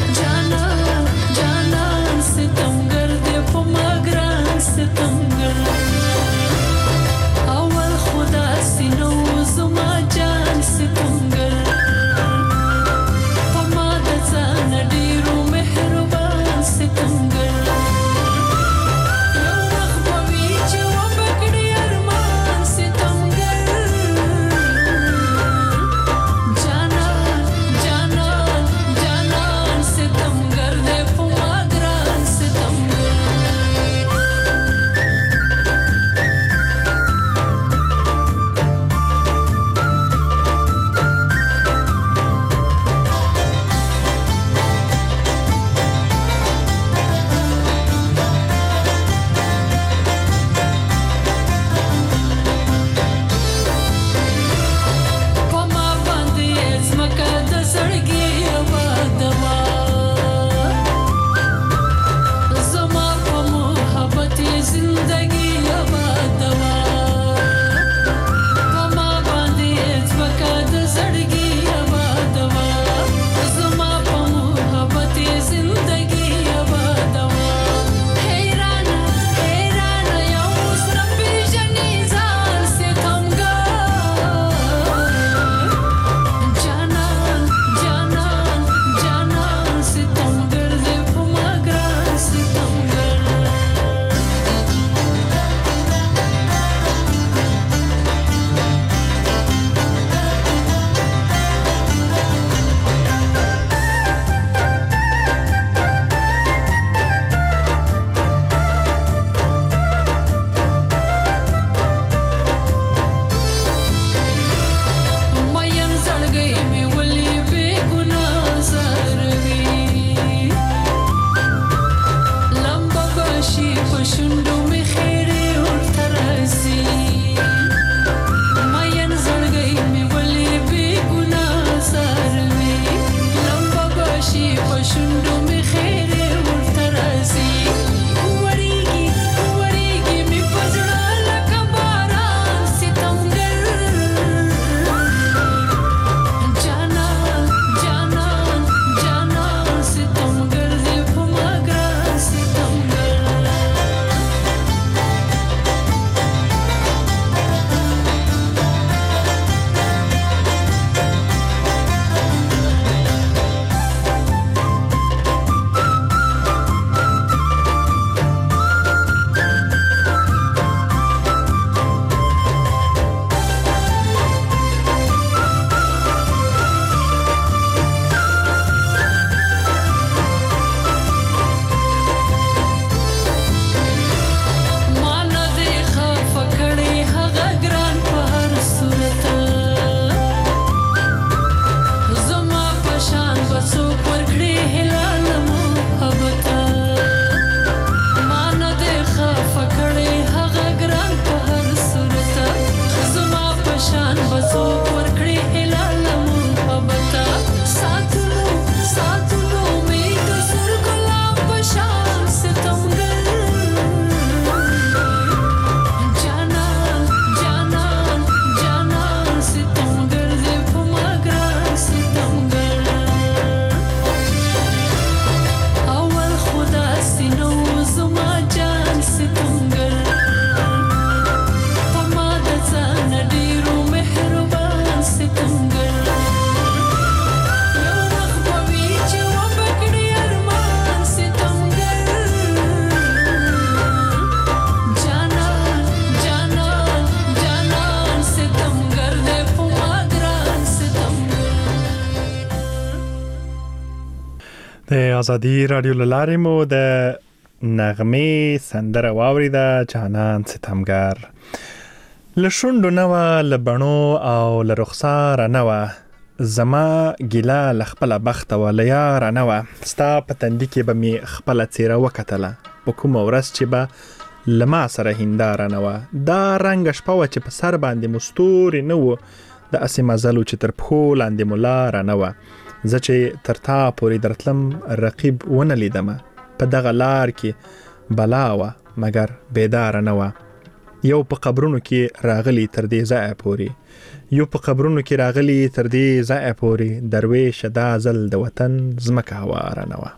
ازادي رادیو لاره مو د نغمه سندره واوریده جانان ستمګر لشوندو نو لبنو او لرخصار نو زما ګیلا لخپل بخت ولیا رنو ستا پتندې کې به می خپل چیرې وکټله په کوم ورځ چې به لما سره هندار نو دا رنگ شپه چې په سر باندې مستور نو د اسمه زلو چې تر پخو لاندې مولا رنو زه چې تر تا پورې درتلم رقیب ونه لیدم په دغه لار کې بلا وه مګر بیداره نه وه یو په قبرونو کې راغلی تر دې ځایه پورې یو په قبرونو کې راغلی تر دې ځایه پورې درویشه دا ځل د وطن ځمکه هواره نه وه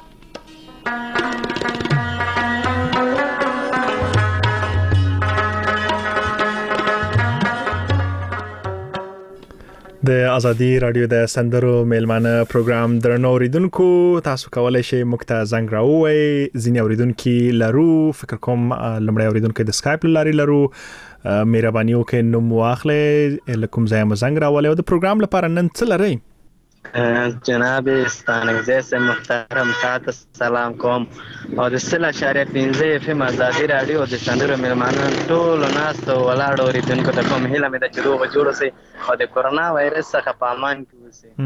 د ازادي رادیو د سندرو میلمانه پروګرام درنو اوریدونکو تاسو کولای شئ موږ ته زنګ راووئ ځینې اوریدونکي لرو فکر کوم لمړی اوریدونکي د سکایپ لاري لرو مهرباني وکړئ نوم واخلئ له کوم ځایه مو زنګ راولئ او د پروګرام لپاره نن څه لرئ جناب ستانکزی محترم تاسو سلام کوم او د 3.5 FM ازادي رادیو د سندرو میلمانه ټول ناس ته ولاړ اوریدونکو ته کوم هیله مې د چلو جوړ سي او د کورونا وایرس څخه په امان کې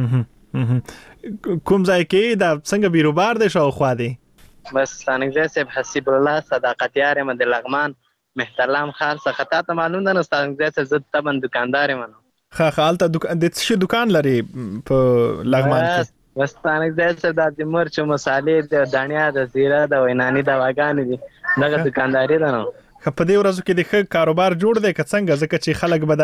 اوسئ کوم ځای کې دا څنګه بیروبار دی شاوخوا دی بس ستانکزی صاحب حسیب الله صداقتیار م د لغمان محترم خان څخه ته معلوم ده نو ستانکزی صاحب زه تبن دکاندار یم خالته د څه دکان لري په لغمان کې وستانک ځای د مرچ مصالې د دانیا د زیره د وینانی د واګان دي دغه دکانداري ده نو په دې ورځو کې د ښه کاروبار جوړ دی که څنګه ځکه چې خلک به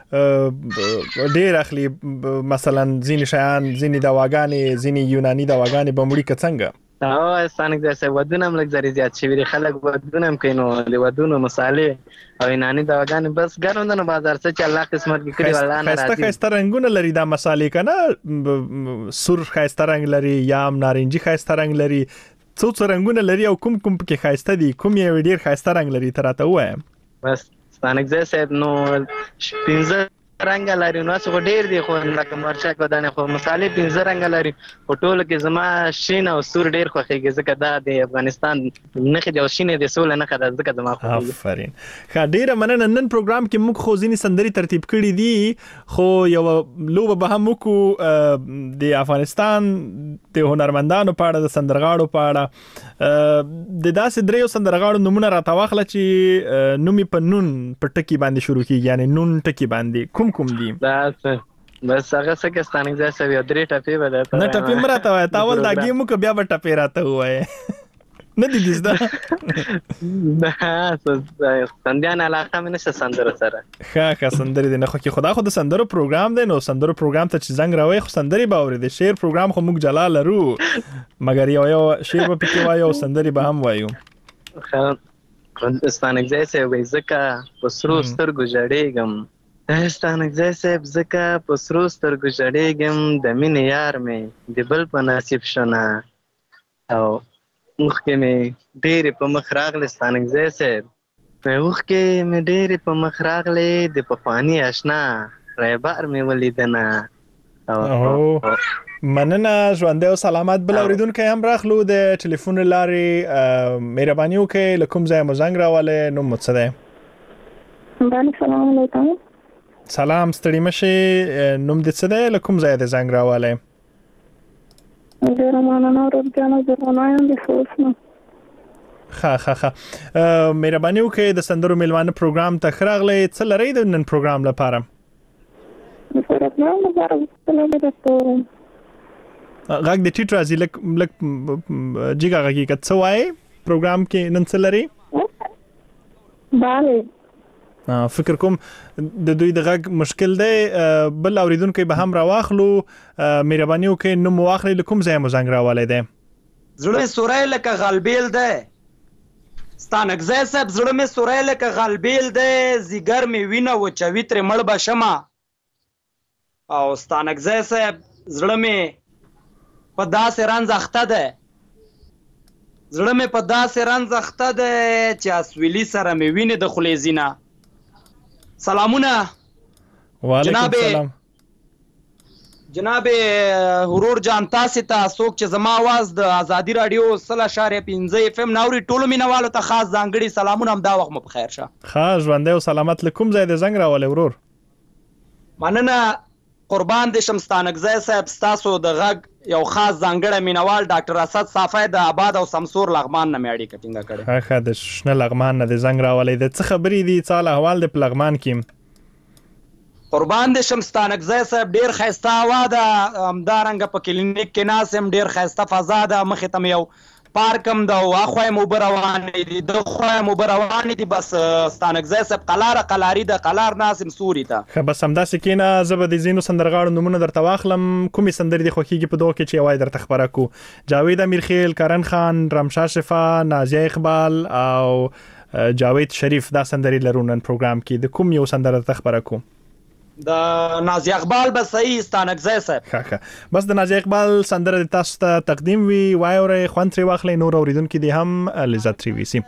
دا ډېر اخلي مثلا ځینې شیان ځینې دواګانې ځینې یوناني دواګانې به مړي که څنګه او ستانک ځای ودونه هم لږ زری زیات شوي دي خلک ودونه هم کوي نو د ودونو مصالې او یوناني دواګانې بس ګرم ده نو بازار څه چې الله قسمت کې کړي والله نه راځي ښایسته رنګونه لري دا مصالې که نه سور ښایسته رنګ لري یا هم نارنجي ښایسته رنګ لري څو رنګونه لري او کوم پکې ښایسته دي کوم یې ډېر ښایسته رنګ لري ته راته ووایم بس ستانک ځای صاحب نو 15 رنگ لري نو څه ډېر دي خو لکه مرچک ودانې خو مصالې 15 رنگ لري په ټولو کې زما شین او سور ډېر خوښېږي ځکه دا د افغانستان نښې دي او شینې د سوله نښه ده ځکه زما خوښېږي آفرین ښه ډېره مننه نن پروګرام کې موږ خو ځینې سندرې ترتیب کړي دي خو یوه لوبه به هم وکړو د افغانستان د هنرمندانو په اړه د سندرغاړو په اړه د داسې دریو سندرغاړو نومونه راته واخله چې نوم یې په نون په ټکي باندې شروع کېږي یعنې نون ټکي باندې کوم دي بس هغه څه کې ستانک ځای سوي 3 ټپې به ده نه ټپې مې راته وایه تاول دا ګیم وکړه بیا به ټپې راته ووایې نه دي دي زده سندیان علاقه مې نشته سندرو سره ښه سندرې دي نه خو کې خدا خو د سندرو پروګرام دی نو سندرو پروګرام ته چې زنګ راوایي خو سندرې به اورې د شعر پروګرام خو موږ جلا لرو مګر یو شعر به پکې وایو او سندرې به هم وایو ستانک ځای سوي ځکه په سرو سترګو ژړېږم ستانک ځای صاحب ځکه په سرو سترګو ژړېږم د مینې یار مې د بل په نصیب شونه او اوښکې مې ډېرې په مخ راغلې ستانک ځای صاحب اوښکې مې ډېرې په مخ راغلې د پخواني اشنا رایبار مې ولیدنه مننه ژوندی او سلامت بل اورېدونکی هم راخلو د ټلیفون لارې مهرباني وکړئ له کوم ځایه مو زنګ راولی نوم مو څه دی بله سلام علیکم سلام ستړي مشي نوم دې څه دی له کوم ځایه دې زنګ راولی ډېره مننه ورځجانه زرغونه یم د خوست نه ښه مهرباني وکړئ د سندرو میلمانه پروګرام ته ښه راغلی څه لرئ د نن پروګرام لپاره د پروګرام لپاره څه درته ووایم غږ د ټیټ راځي لږ جګه غږېږه که څه وایې پروګرام کې نن څه لرئ بله فکر کوم د دوی د غږ مشکل دی بل اوریدونکي به هم راواخلو مهرباني وکړئ نوم واخلئ له کوم ځایه مو زنګ راولی دی زړه مې سوری لکه غلبیل دی ستانک ځای صاحب زړه مې سوری لکه غلبیل دی ځیګر مې وینه وچوي ترې مړ به شمه او ستانک ځای صاحب زړه مې په داسې رنځ اخته دی زړه مې په داسې رنځ اخته دی چې اسویلي سره مې وینې د خولې ځینه سلامونه وعلیکم السلام جناب ورور جان تاسو ته څوک چې زما आवाज د ازادي رادیو 100.5 اف ام ناوري ټولو مینوالو ته خاص ځانګړي سلامونه هم دا وخت مو په خیر شه. خاص ژوندې او سلامت لکم زید زنګ راولې ورور. مننه قربان دې شمستانګزی صاحب تاسو د غږ یو خاص ځانګړی مینوال ډاکټر اسد صافی د آباد او سمسور لغمان نه میاړي کټینګه کړي. ښه د شنه لغمان نه د زنګ راولې د څه خبرې دي څاله احوال د لغمان کې قربان دې شمستانګزی صاحب ډیر خسته وا ده همدارنګه په کلینیک کې ناسم ډیر خسته فضا ده مخې ته یو پارکم د واخوای مبروان دي د خوای مبروان دي بس ستانګزی صاحب قلاری د قلار ناسم سوري ته خه بس همدا سکینه زبد زینو سندرغاړو نمونه درته واخلم کومې سندرې د خوخيږي په دوه کې چې وای درته خبره کو جاوید امیرخیل کرن خان رمشا شفا نازیه اقبال او جاوید شریف دا سندرې لرونن پروګرام کې د کوم یو سندره ته خبره کو د نازیه اقبال بس صحیح ستانګزی صاحب ښه بس د نازیه اقبال سندره تاسو ته تقدیم وی وایوره خوان تری واخلې نور اوریدونکو دي هم لذت تری وسی.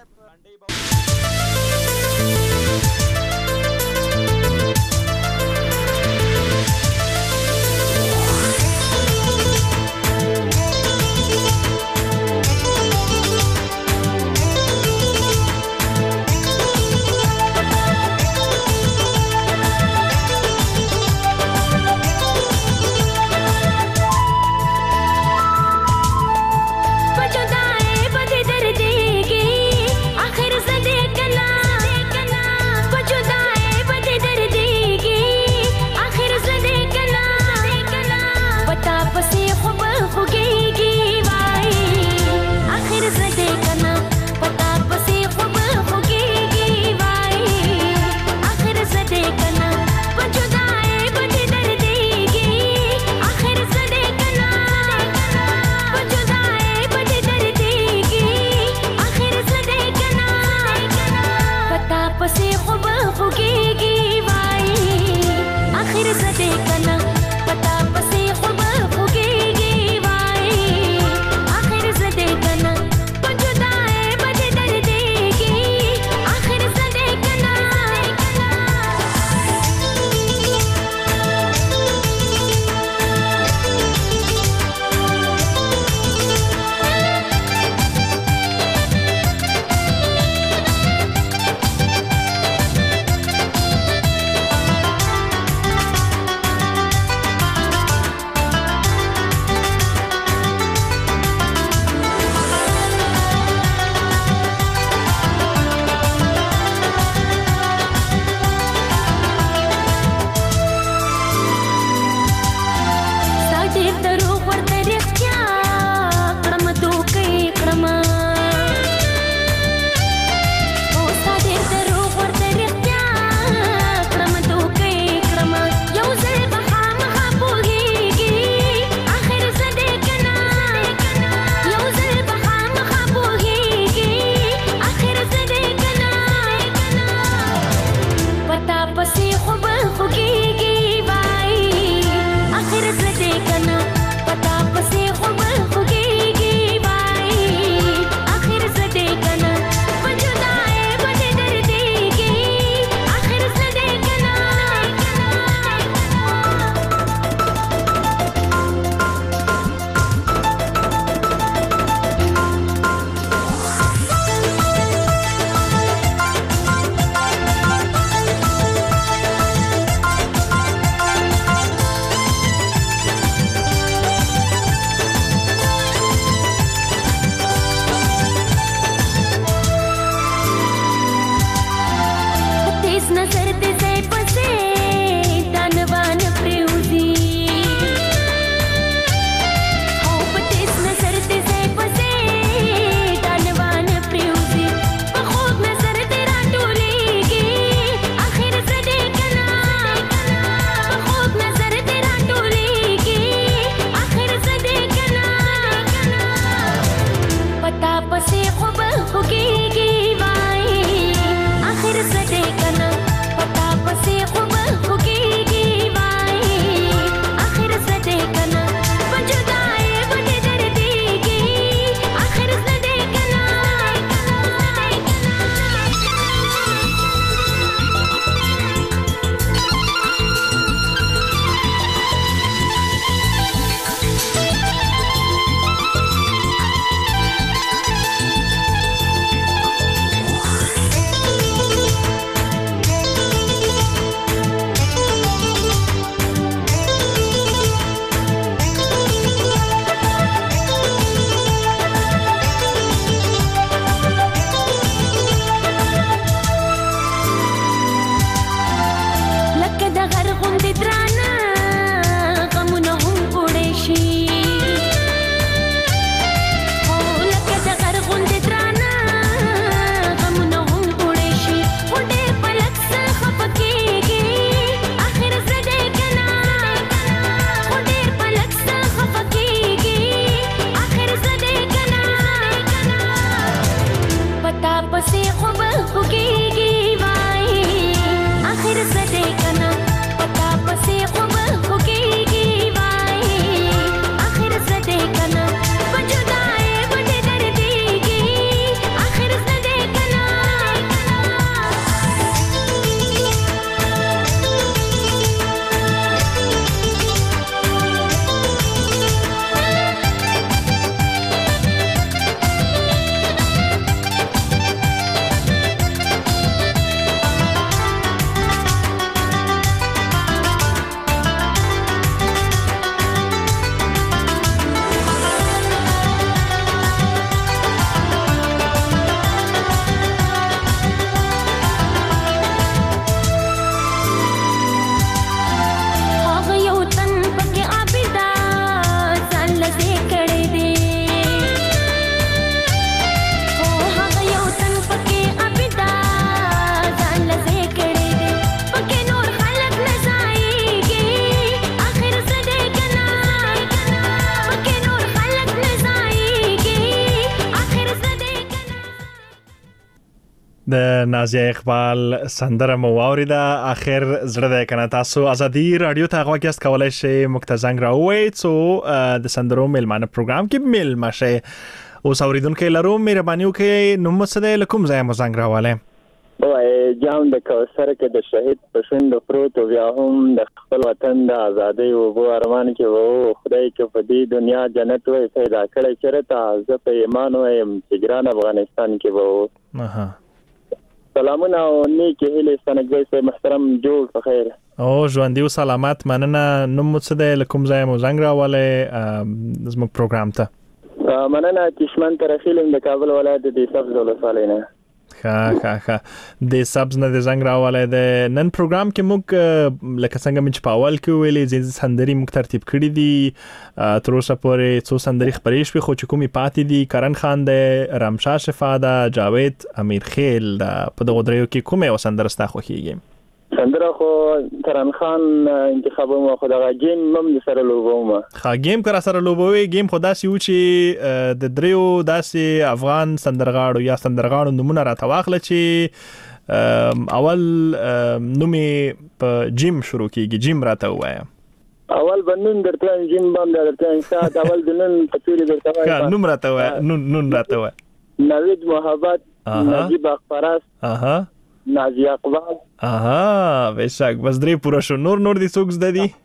د نازیه اقبال سندره مو واوریده. اخر زړه د کنه تاسو ازادي رادیو ته غواګست کولای شئ مکتزنګ راوي څو د سندرو میلمانه پروګرام کې میل ماشه او اوریدونکو لرو مهرباني وکړئ نو مسله لکم ځای مزنګ راواله وای جام د کوثر کې د شهید پسند پروت او بیا هم د خپل وطن د ازادۍ او بو ارمان کې وو خدای کې په دې دنیا جنت وای پیدا کړی چرته زه په ایمان وایم چې ګران افغانستان کې وو. سلامونه او نیکی هیله ستنګوي سي محترم جوړ په خیر او ژوندۍ او سلامت مننه. نو مسله لکم ځای مزنګ راواله زموږ پروګرام ته مننه. کشمن ترخیل د کابل ولایت د سبز ولسوالۍ نه ښه د سبز نه د زنګ راواله د نن پروګرام کې موږ لکه څنګه چې په اول کې ویلې چې سندري موږ ترتیب کړی دي تر اوسه پورې څو سندري خبرې شوې خو چې کومي پاتې دي کرن خان د رمشا شفاده جاوید امیر خیل په دغه دریو کې کومه وسندره ستا خوښیږي؟ سندره خو کرن خان انتخابوم خو دغه گیم مم سره لوبوم. گیم کرا سره لوبوي گیم خو داسې و چې د دریو داسې افغان سندرغاړو یا سندرغاړو نمونه راته واخله چې اول نومي په جیم شروع کیږي. جیم راته وایا اول بنون درته جیم باندې درته سات اول د نن پتوري درته وایا نوم راته وایا نون راته وایا نوید محبت نجیب اخبارات نازیه اقبال بشک بس درې پورا شو. نور دي څوک زده دي؟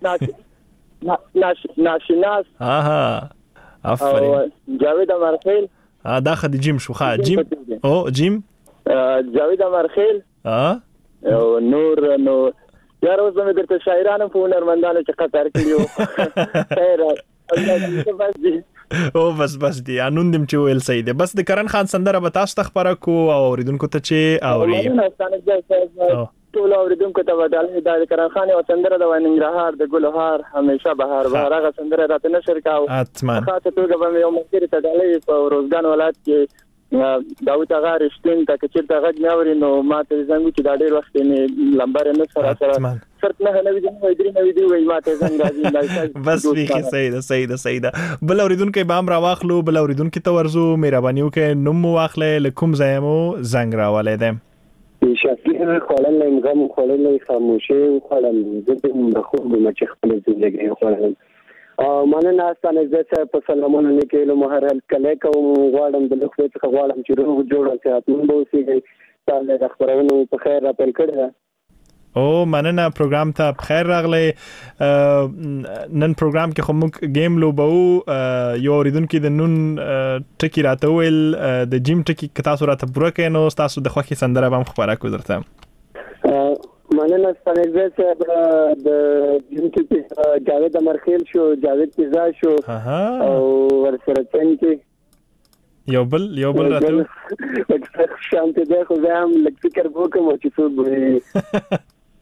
ناشناس افرین جاوید امرخیل دا خدي جیم شو جیم او جیم جاوید امرخیل او نور نو یار اوس مې درته شاعرانو په هنرمندانو چې قطر کړیو خیر او بس دی انون دم چې ویل صحیح دی. بس د کرن خان سندره به تاسو ته خبره کو او اوریدونکو ته چې اوري ټول اوریدونکو ته ودالې د کرن خان او سندره د وننګرهار د ګلهار همیشه بهار هغه سندره راته نشر کاو خاطر توګه به یو مخکې ته ډالې په روزګان ولایت کې داوود هغه رښتین ته چې ته غږ نه اوري نو ماته زنګ چې دا ډېر وخت نه لمبر نه سره شرط نه نوې دی نو درې نوې دی وای ماته زنګ راځي بس وی صحیح ده بل اوریدونکو به هم راواخلو بل اوریدونکو ته ورزو مهرباني وکړئ نوم واخلې لکم زایمو زنګ راولې ده شکر خلل غم خلل خاموشي خلل د خو د مچ خپل ژوندۍ خلل مننه ستاسو زه په سلامونه لیکلو مهرل کله کوم غواړم د لوخ څخه غواړم چې روغ جوړ او صحتمند اوسئ. تاسو د خبرونو په خیر راپېل کړی او مننه پروګرام ته بخیر راغلی. نن پروګرام کې خو موږ گیم لوبو یو اوریدونکو د نون ټکی راته ویل د جیم ټکی که تاسو راته پوره کړئ نو تاسو د خوښي سندره به هم خبره کو درته مننه ستاسو د جیم ټکی جاوید امرخیل شو جاوید پیزا شو او ورسره څنګه یو بل راته شانته ده خو زه هم لږ فکر وکم چې څه به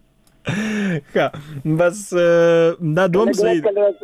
بس دا دوم صحیح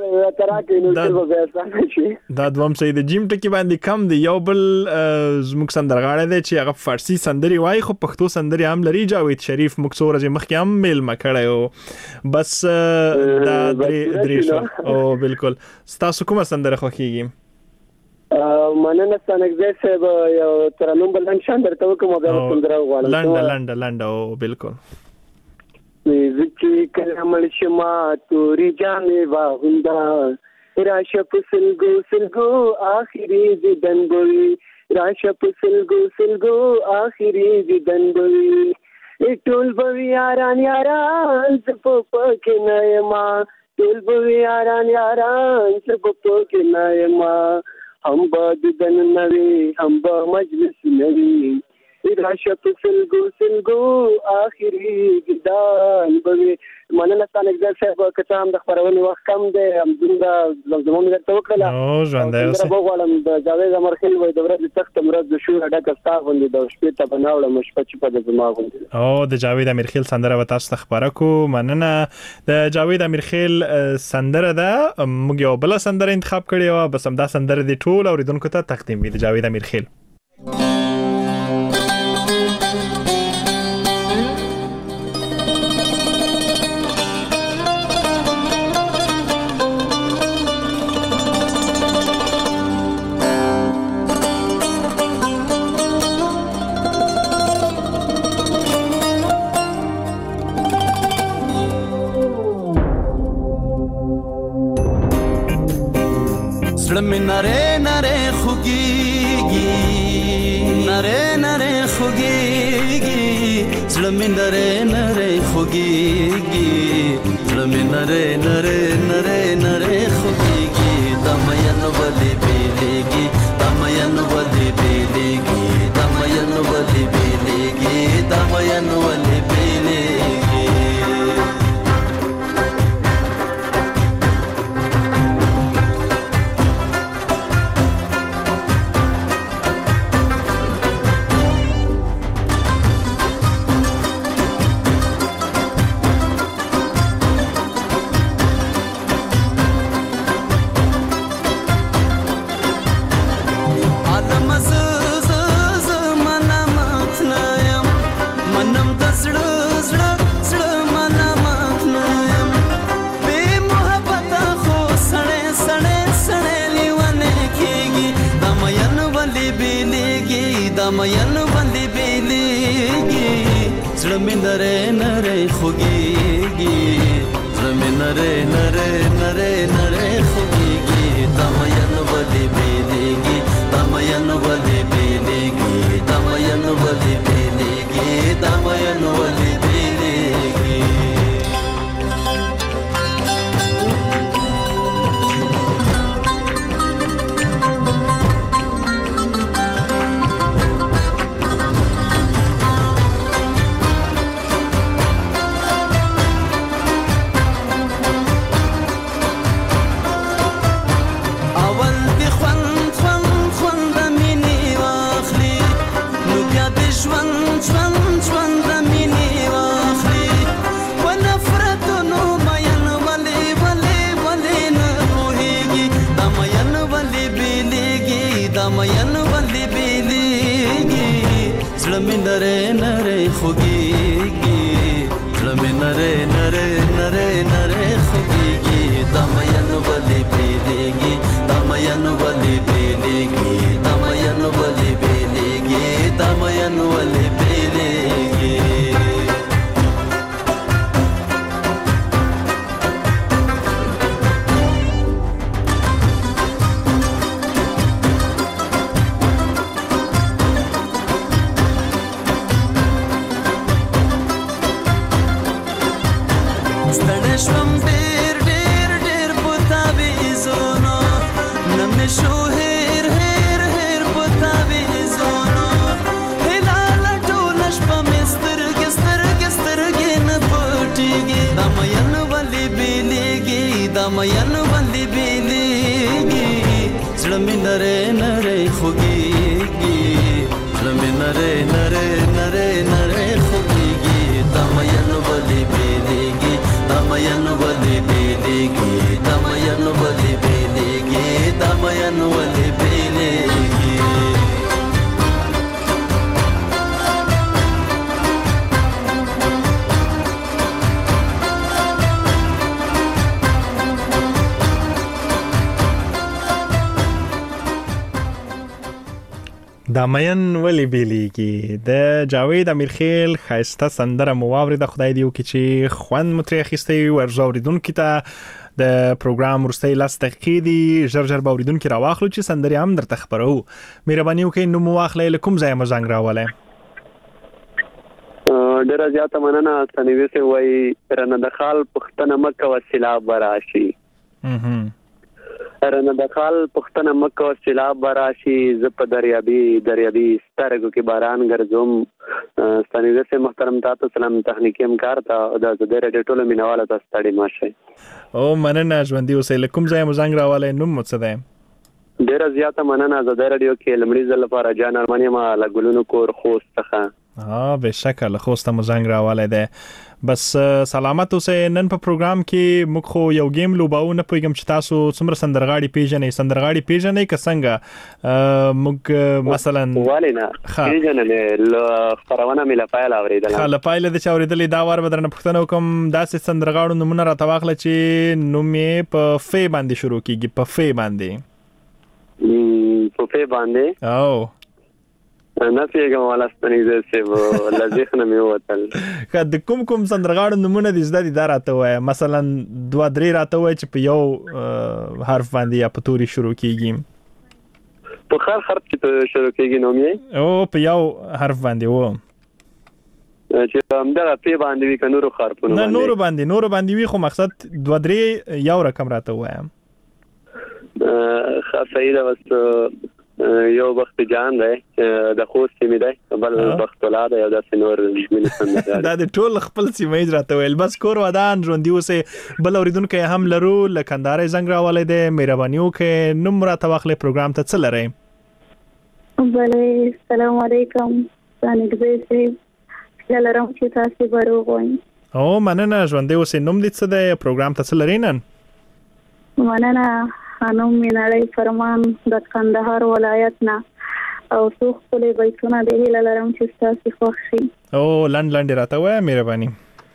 د جیم ټکی باندې کم دی. یو بل زموږ سندرغاړی دی چې هغه فارسی سندري وایي خو پښتو سندري هم لري جاوید شریف موږ څو ورځې مخکې هم میل مکړی او بس دا درې شو او بالکل. ستاسو کومه سندره خوښیږي؟ مننه ستانګزه صاحب یو ترنم بلند شان درته وکم او بیا سندره غواړم لنډ او بالکل زکی کلمل شما توری جامې واغوندا راشه په سلګو آخري دیدن بوي راشه په سلګو آخري دیدن بوي ټول بوي یاران زپ پکې نه ما ټول بوي یاران زپ پکې نه ما هم با دیدن نوي هم با مجلس نوي راشه په سلګو آخري دیدن بوي. مننه ستاسو صاحب کته هم د خبرونې وخت کم دی هم زموږ زموږ درته وکړه او ژوندۍ اوسه زه غواړم د جاوید امرخیل وای د ورځې تخت مرز د شور ډکه ستا غوندې د شپې ته بناوله مشپه چې په د زما غوندې او د جاوید امرخیل سندره و تاسو ته خبره کو. مننه د جاوید امرخیل سندره ده موږ یو بل سندره انتخاب کړی و بس هم دا سندره د ټول اوریدونکو ته تقدیم وي د جاوید امرخیل. مې نره نره خوږیږي نره نره خوږیږي زړه مې نره نره خوږیږي زړه مې نره نره نره نره خوږیږي د مین ولې بیلېږي د مین ولې بیلېږي د مین ولې بیلېږي د مین ولې بیلېږي مین باندې بیلېږي زړه مې نری نری خوږیږي زړه مې نری نری نری نری خوږیږي دا مین باندې بیلېږي دا مین باندې بیلېږي دا مین باندې بیلېږي دا مین باندې بیلېږي نره نره خوږیږي زړه مې نره نره نره نره خوږیږي دا مین ولې بیلېږي دا مین ولې بیلېږي دا مین ولې بیلېږي دا مین ولې بیلېږي مین باندې بیلېږي زړه مې نری نری خوږیږي زړه مې نری نری نری نری خوږیږي دا مین باندې بیلېږي دا مین باندې بیلېږي دا مین باندې بیلېږي دا مین باندې بیلېږي دا مین ولی بیلیږي د جاوید امیرخیل خایسته سندره مو واورید خدای دې وکړي چې خوند مو ترې اخیستی ورزوریدونکو ته د پروګرام وروستۍ 10 دقیقې دي ژر ژر به اوریدونکي راواخلو چې سندرې هم درته خپرو مهرباني وکړئ نوم مو واخلئ له کوم ځایه مو زنګ راولی ډېره زیاته مننه ثانوي صاحب وایي رانه د خال پوښتنه مه کوه سیلاب به راشي رانه د خال پوښتنه مه کوه سیلاب به راشي زه په دریابي سترګو کې باران ګرځوم ثانوي صاحب محترم تاسو سلام تخنیکي همکار ته د ازادۍ راډیو ټولو مینهوالو ته ستړي مه شئ او مننه ژوندي اوسئ له کوم ځایه مو زنګ راولی نوم مو څه دی ډېره زیاته مننه ازادۍ راډیو کې لومړي ځل لپاره جان ارمان یم له ګلونو کور خوست څخه بهشکه له خوسته مو زنګ راولی دی بس سلامت اوسئ نن په پروګرام کې موږ خو یو گیم لوباو نه پوهیږم چې تاسو څومره سندرغاړي پیژنئ که څنګه موږ مثلا والینا پیژنې خبرونه مې له پایله اوریدله له پایله د چا اوریدلې دا وار بدرنه پښتنه کوم داسې سندرغاړو نمونه راته واخله چې نوم یې په فې باندې شروع کیږي په فې باندې او نه پیګم ولا ستنیزه سه لذیخ نه میوتل که د کوم سندرغاړو نمونه دي زده دي راته وای مثلا 2-3 راته وای چې په یو حرف باندې یا په توري شروع کیږي په خر حرف چې شروع کیږي نو می او په یو حرف باندې و چې همدغه پی باندې وی کنورو حرفونه نه نور باندې وی خو مقصد 2-3 یو رقم راته وایم صحیح ده بس یو وخت جان دی د خوست سیمه دی بل وخت ولاده یو د سنور ملي دا د ټول خپل سیمه راته ویل بس کور ودان ژوندۍ اوسه بل اوریدونکو هم لرو لکندارې زنګ راولې ده مهرباني وکړئ نوم را توخله پروګرام ته څه لرئ بله السلام علیکم څنګه یې لرم چې تاسو بروغ وای او مننه ژوندۍ اوسه نوم دې څه دی پروګرام ته څه لرئ نن مننه خانم مینړی فرمان د کندهار ولایت نه او څو خپل بیتونه د هیله لرم چې تاسو خوښ شي او لنډ راته وای مهرباني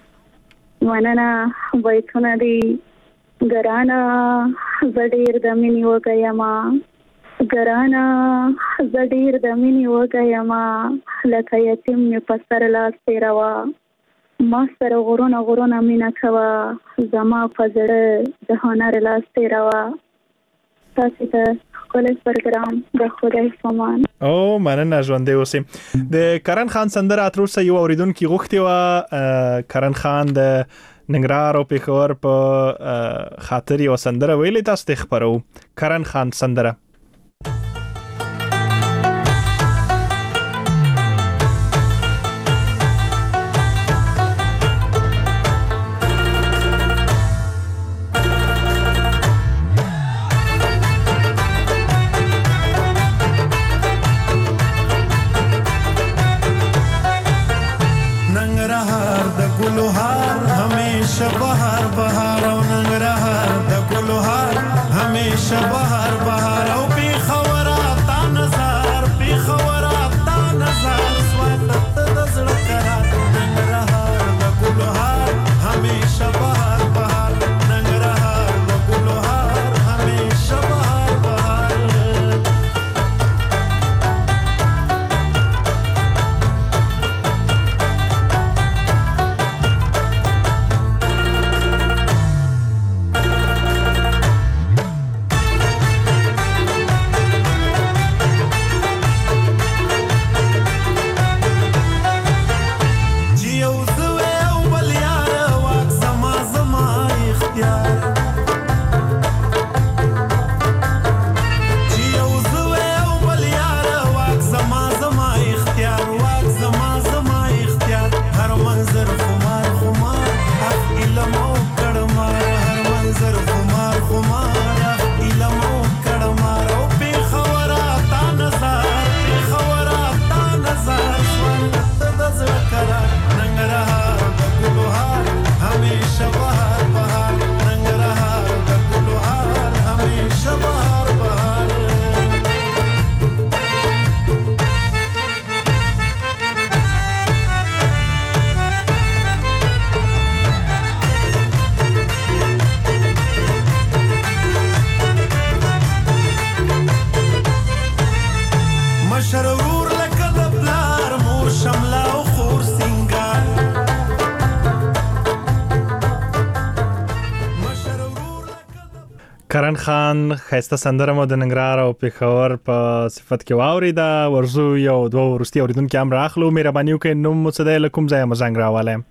مننه بیتونه دی ګرانه زډیر د مینې وګیما ګرانه زډیر د مینې وګیما لکه یتیم مې په سر لاس تیروا ما سره غرونه مینا کوا زما په زړه د هنر لاس تیروا تاسو ته خپل پروګرام د خدای سامان او مننه ژوندۍ اوسئ د کرن خان سندره اتروسه یو اوریدونکو غوښتي و کرن خان د ننګرهار او پېښور په خاطر یو سندره ویلې تاسو ته خبرو کرن خان سندره کرن خان خسته سندره مو د ننګرهار او پېښور په صفت کې واوریده ورزو یو دوه ورستي اوریدونکو هم راخلو مهرباني وکړئ نوم مو څه دی له کوم ځایه مزنګ راواله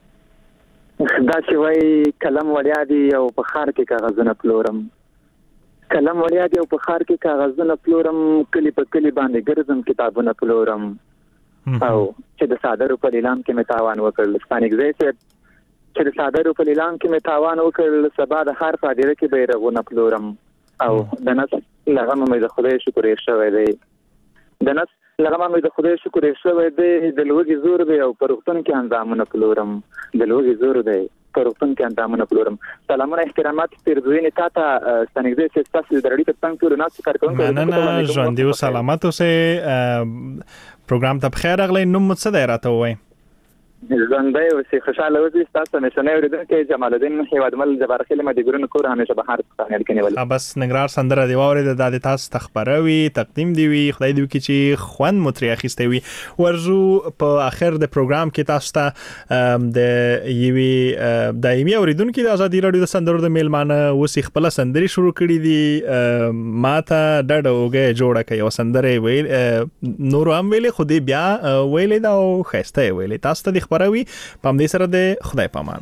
دا چې وای کلم وړیا دی او په خار کې کاغذونه پلورم کلم وړیا دی او په خار کې کاغذونه پلورم کلی په کلی باندې ګرځم کتابونه پلورم او چې د صادرو په اعلان کې مې تاوان وکړ ستانګ زه چې د صادرو په اعلان کې مې تاوان وکړ سبا د هر فادیره کې بیرغونه پلورم او د نس لغه مې د خدای شکر یې شوی دی د نس لغه مې د خدای شکر یې شوی دی د لوګي زور دی او پرختون کې اندامونه پلورم د لوګي زور دی پرختون کې اندامونه پلورم سلامونه احترامات پیرزوینې تا ته ستنګ دې چې تاسو د رړی په څنګه ټول ناس کار کوونکو مننه ژوندۍ او سلامت اوسئ پروګرام ته بخیر اغلی نوم څه دی راته وای ژوندۍ اوسې خوشاله اوسئ. ستاسو همیشنی اورېدونکی جمال الدین هیوادمل جبارخیل ما د ګورنو کور همیشه بهار څخه اړیکې نیولې. بس ننګرهار سندره دی واورېده د تاسو تخبروي تقدیم دی وی خدای دې وکړي چې خوند مو ترې اخیستی وي. ورزو په اخر د پروګرام کې تاسو ته د یوې دایمي اوریدونکو د ازادي رادیو د سندرو د میلمانه اوسې خپل سندري شروع کړي دي. ماته ډډه وګه جوړه کوي او سندره ویل نور هم ویلې خو دې بیا ویلې دا او خسته ویلې. تاسو ته خبروي پام دې سره د خدای پامان.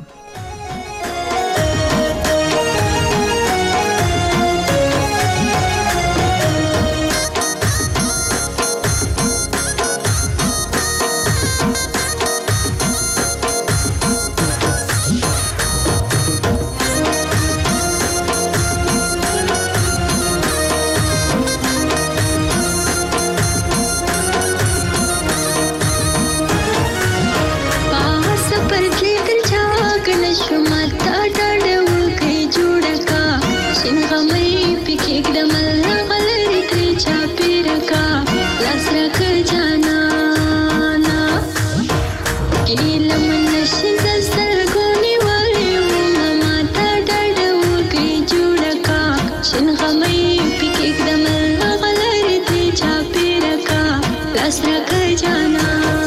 Asra ka jana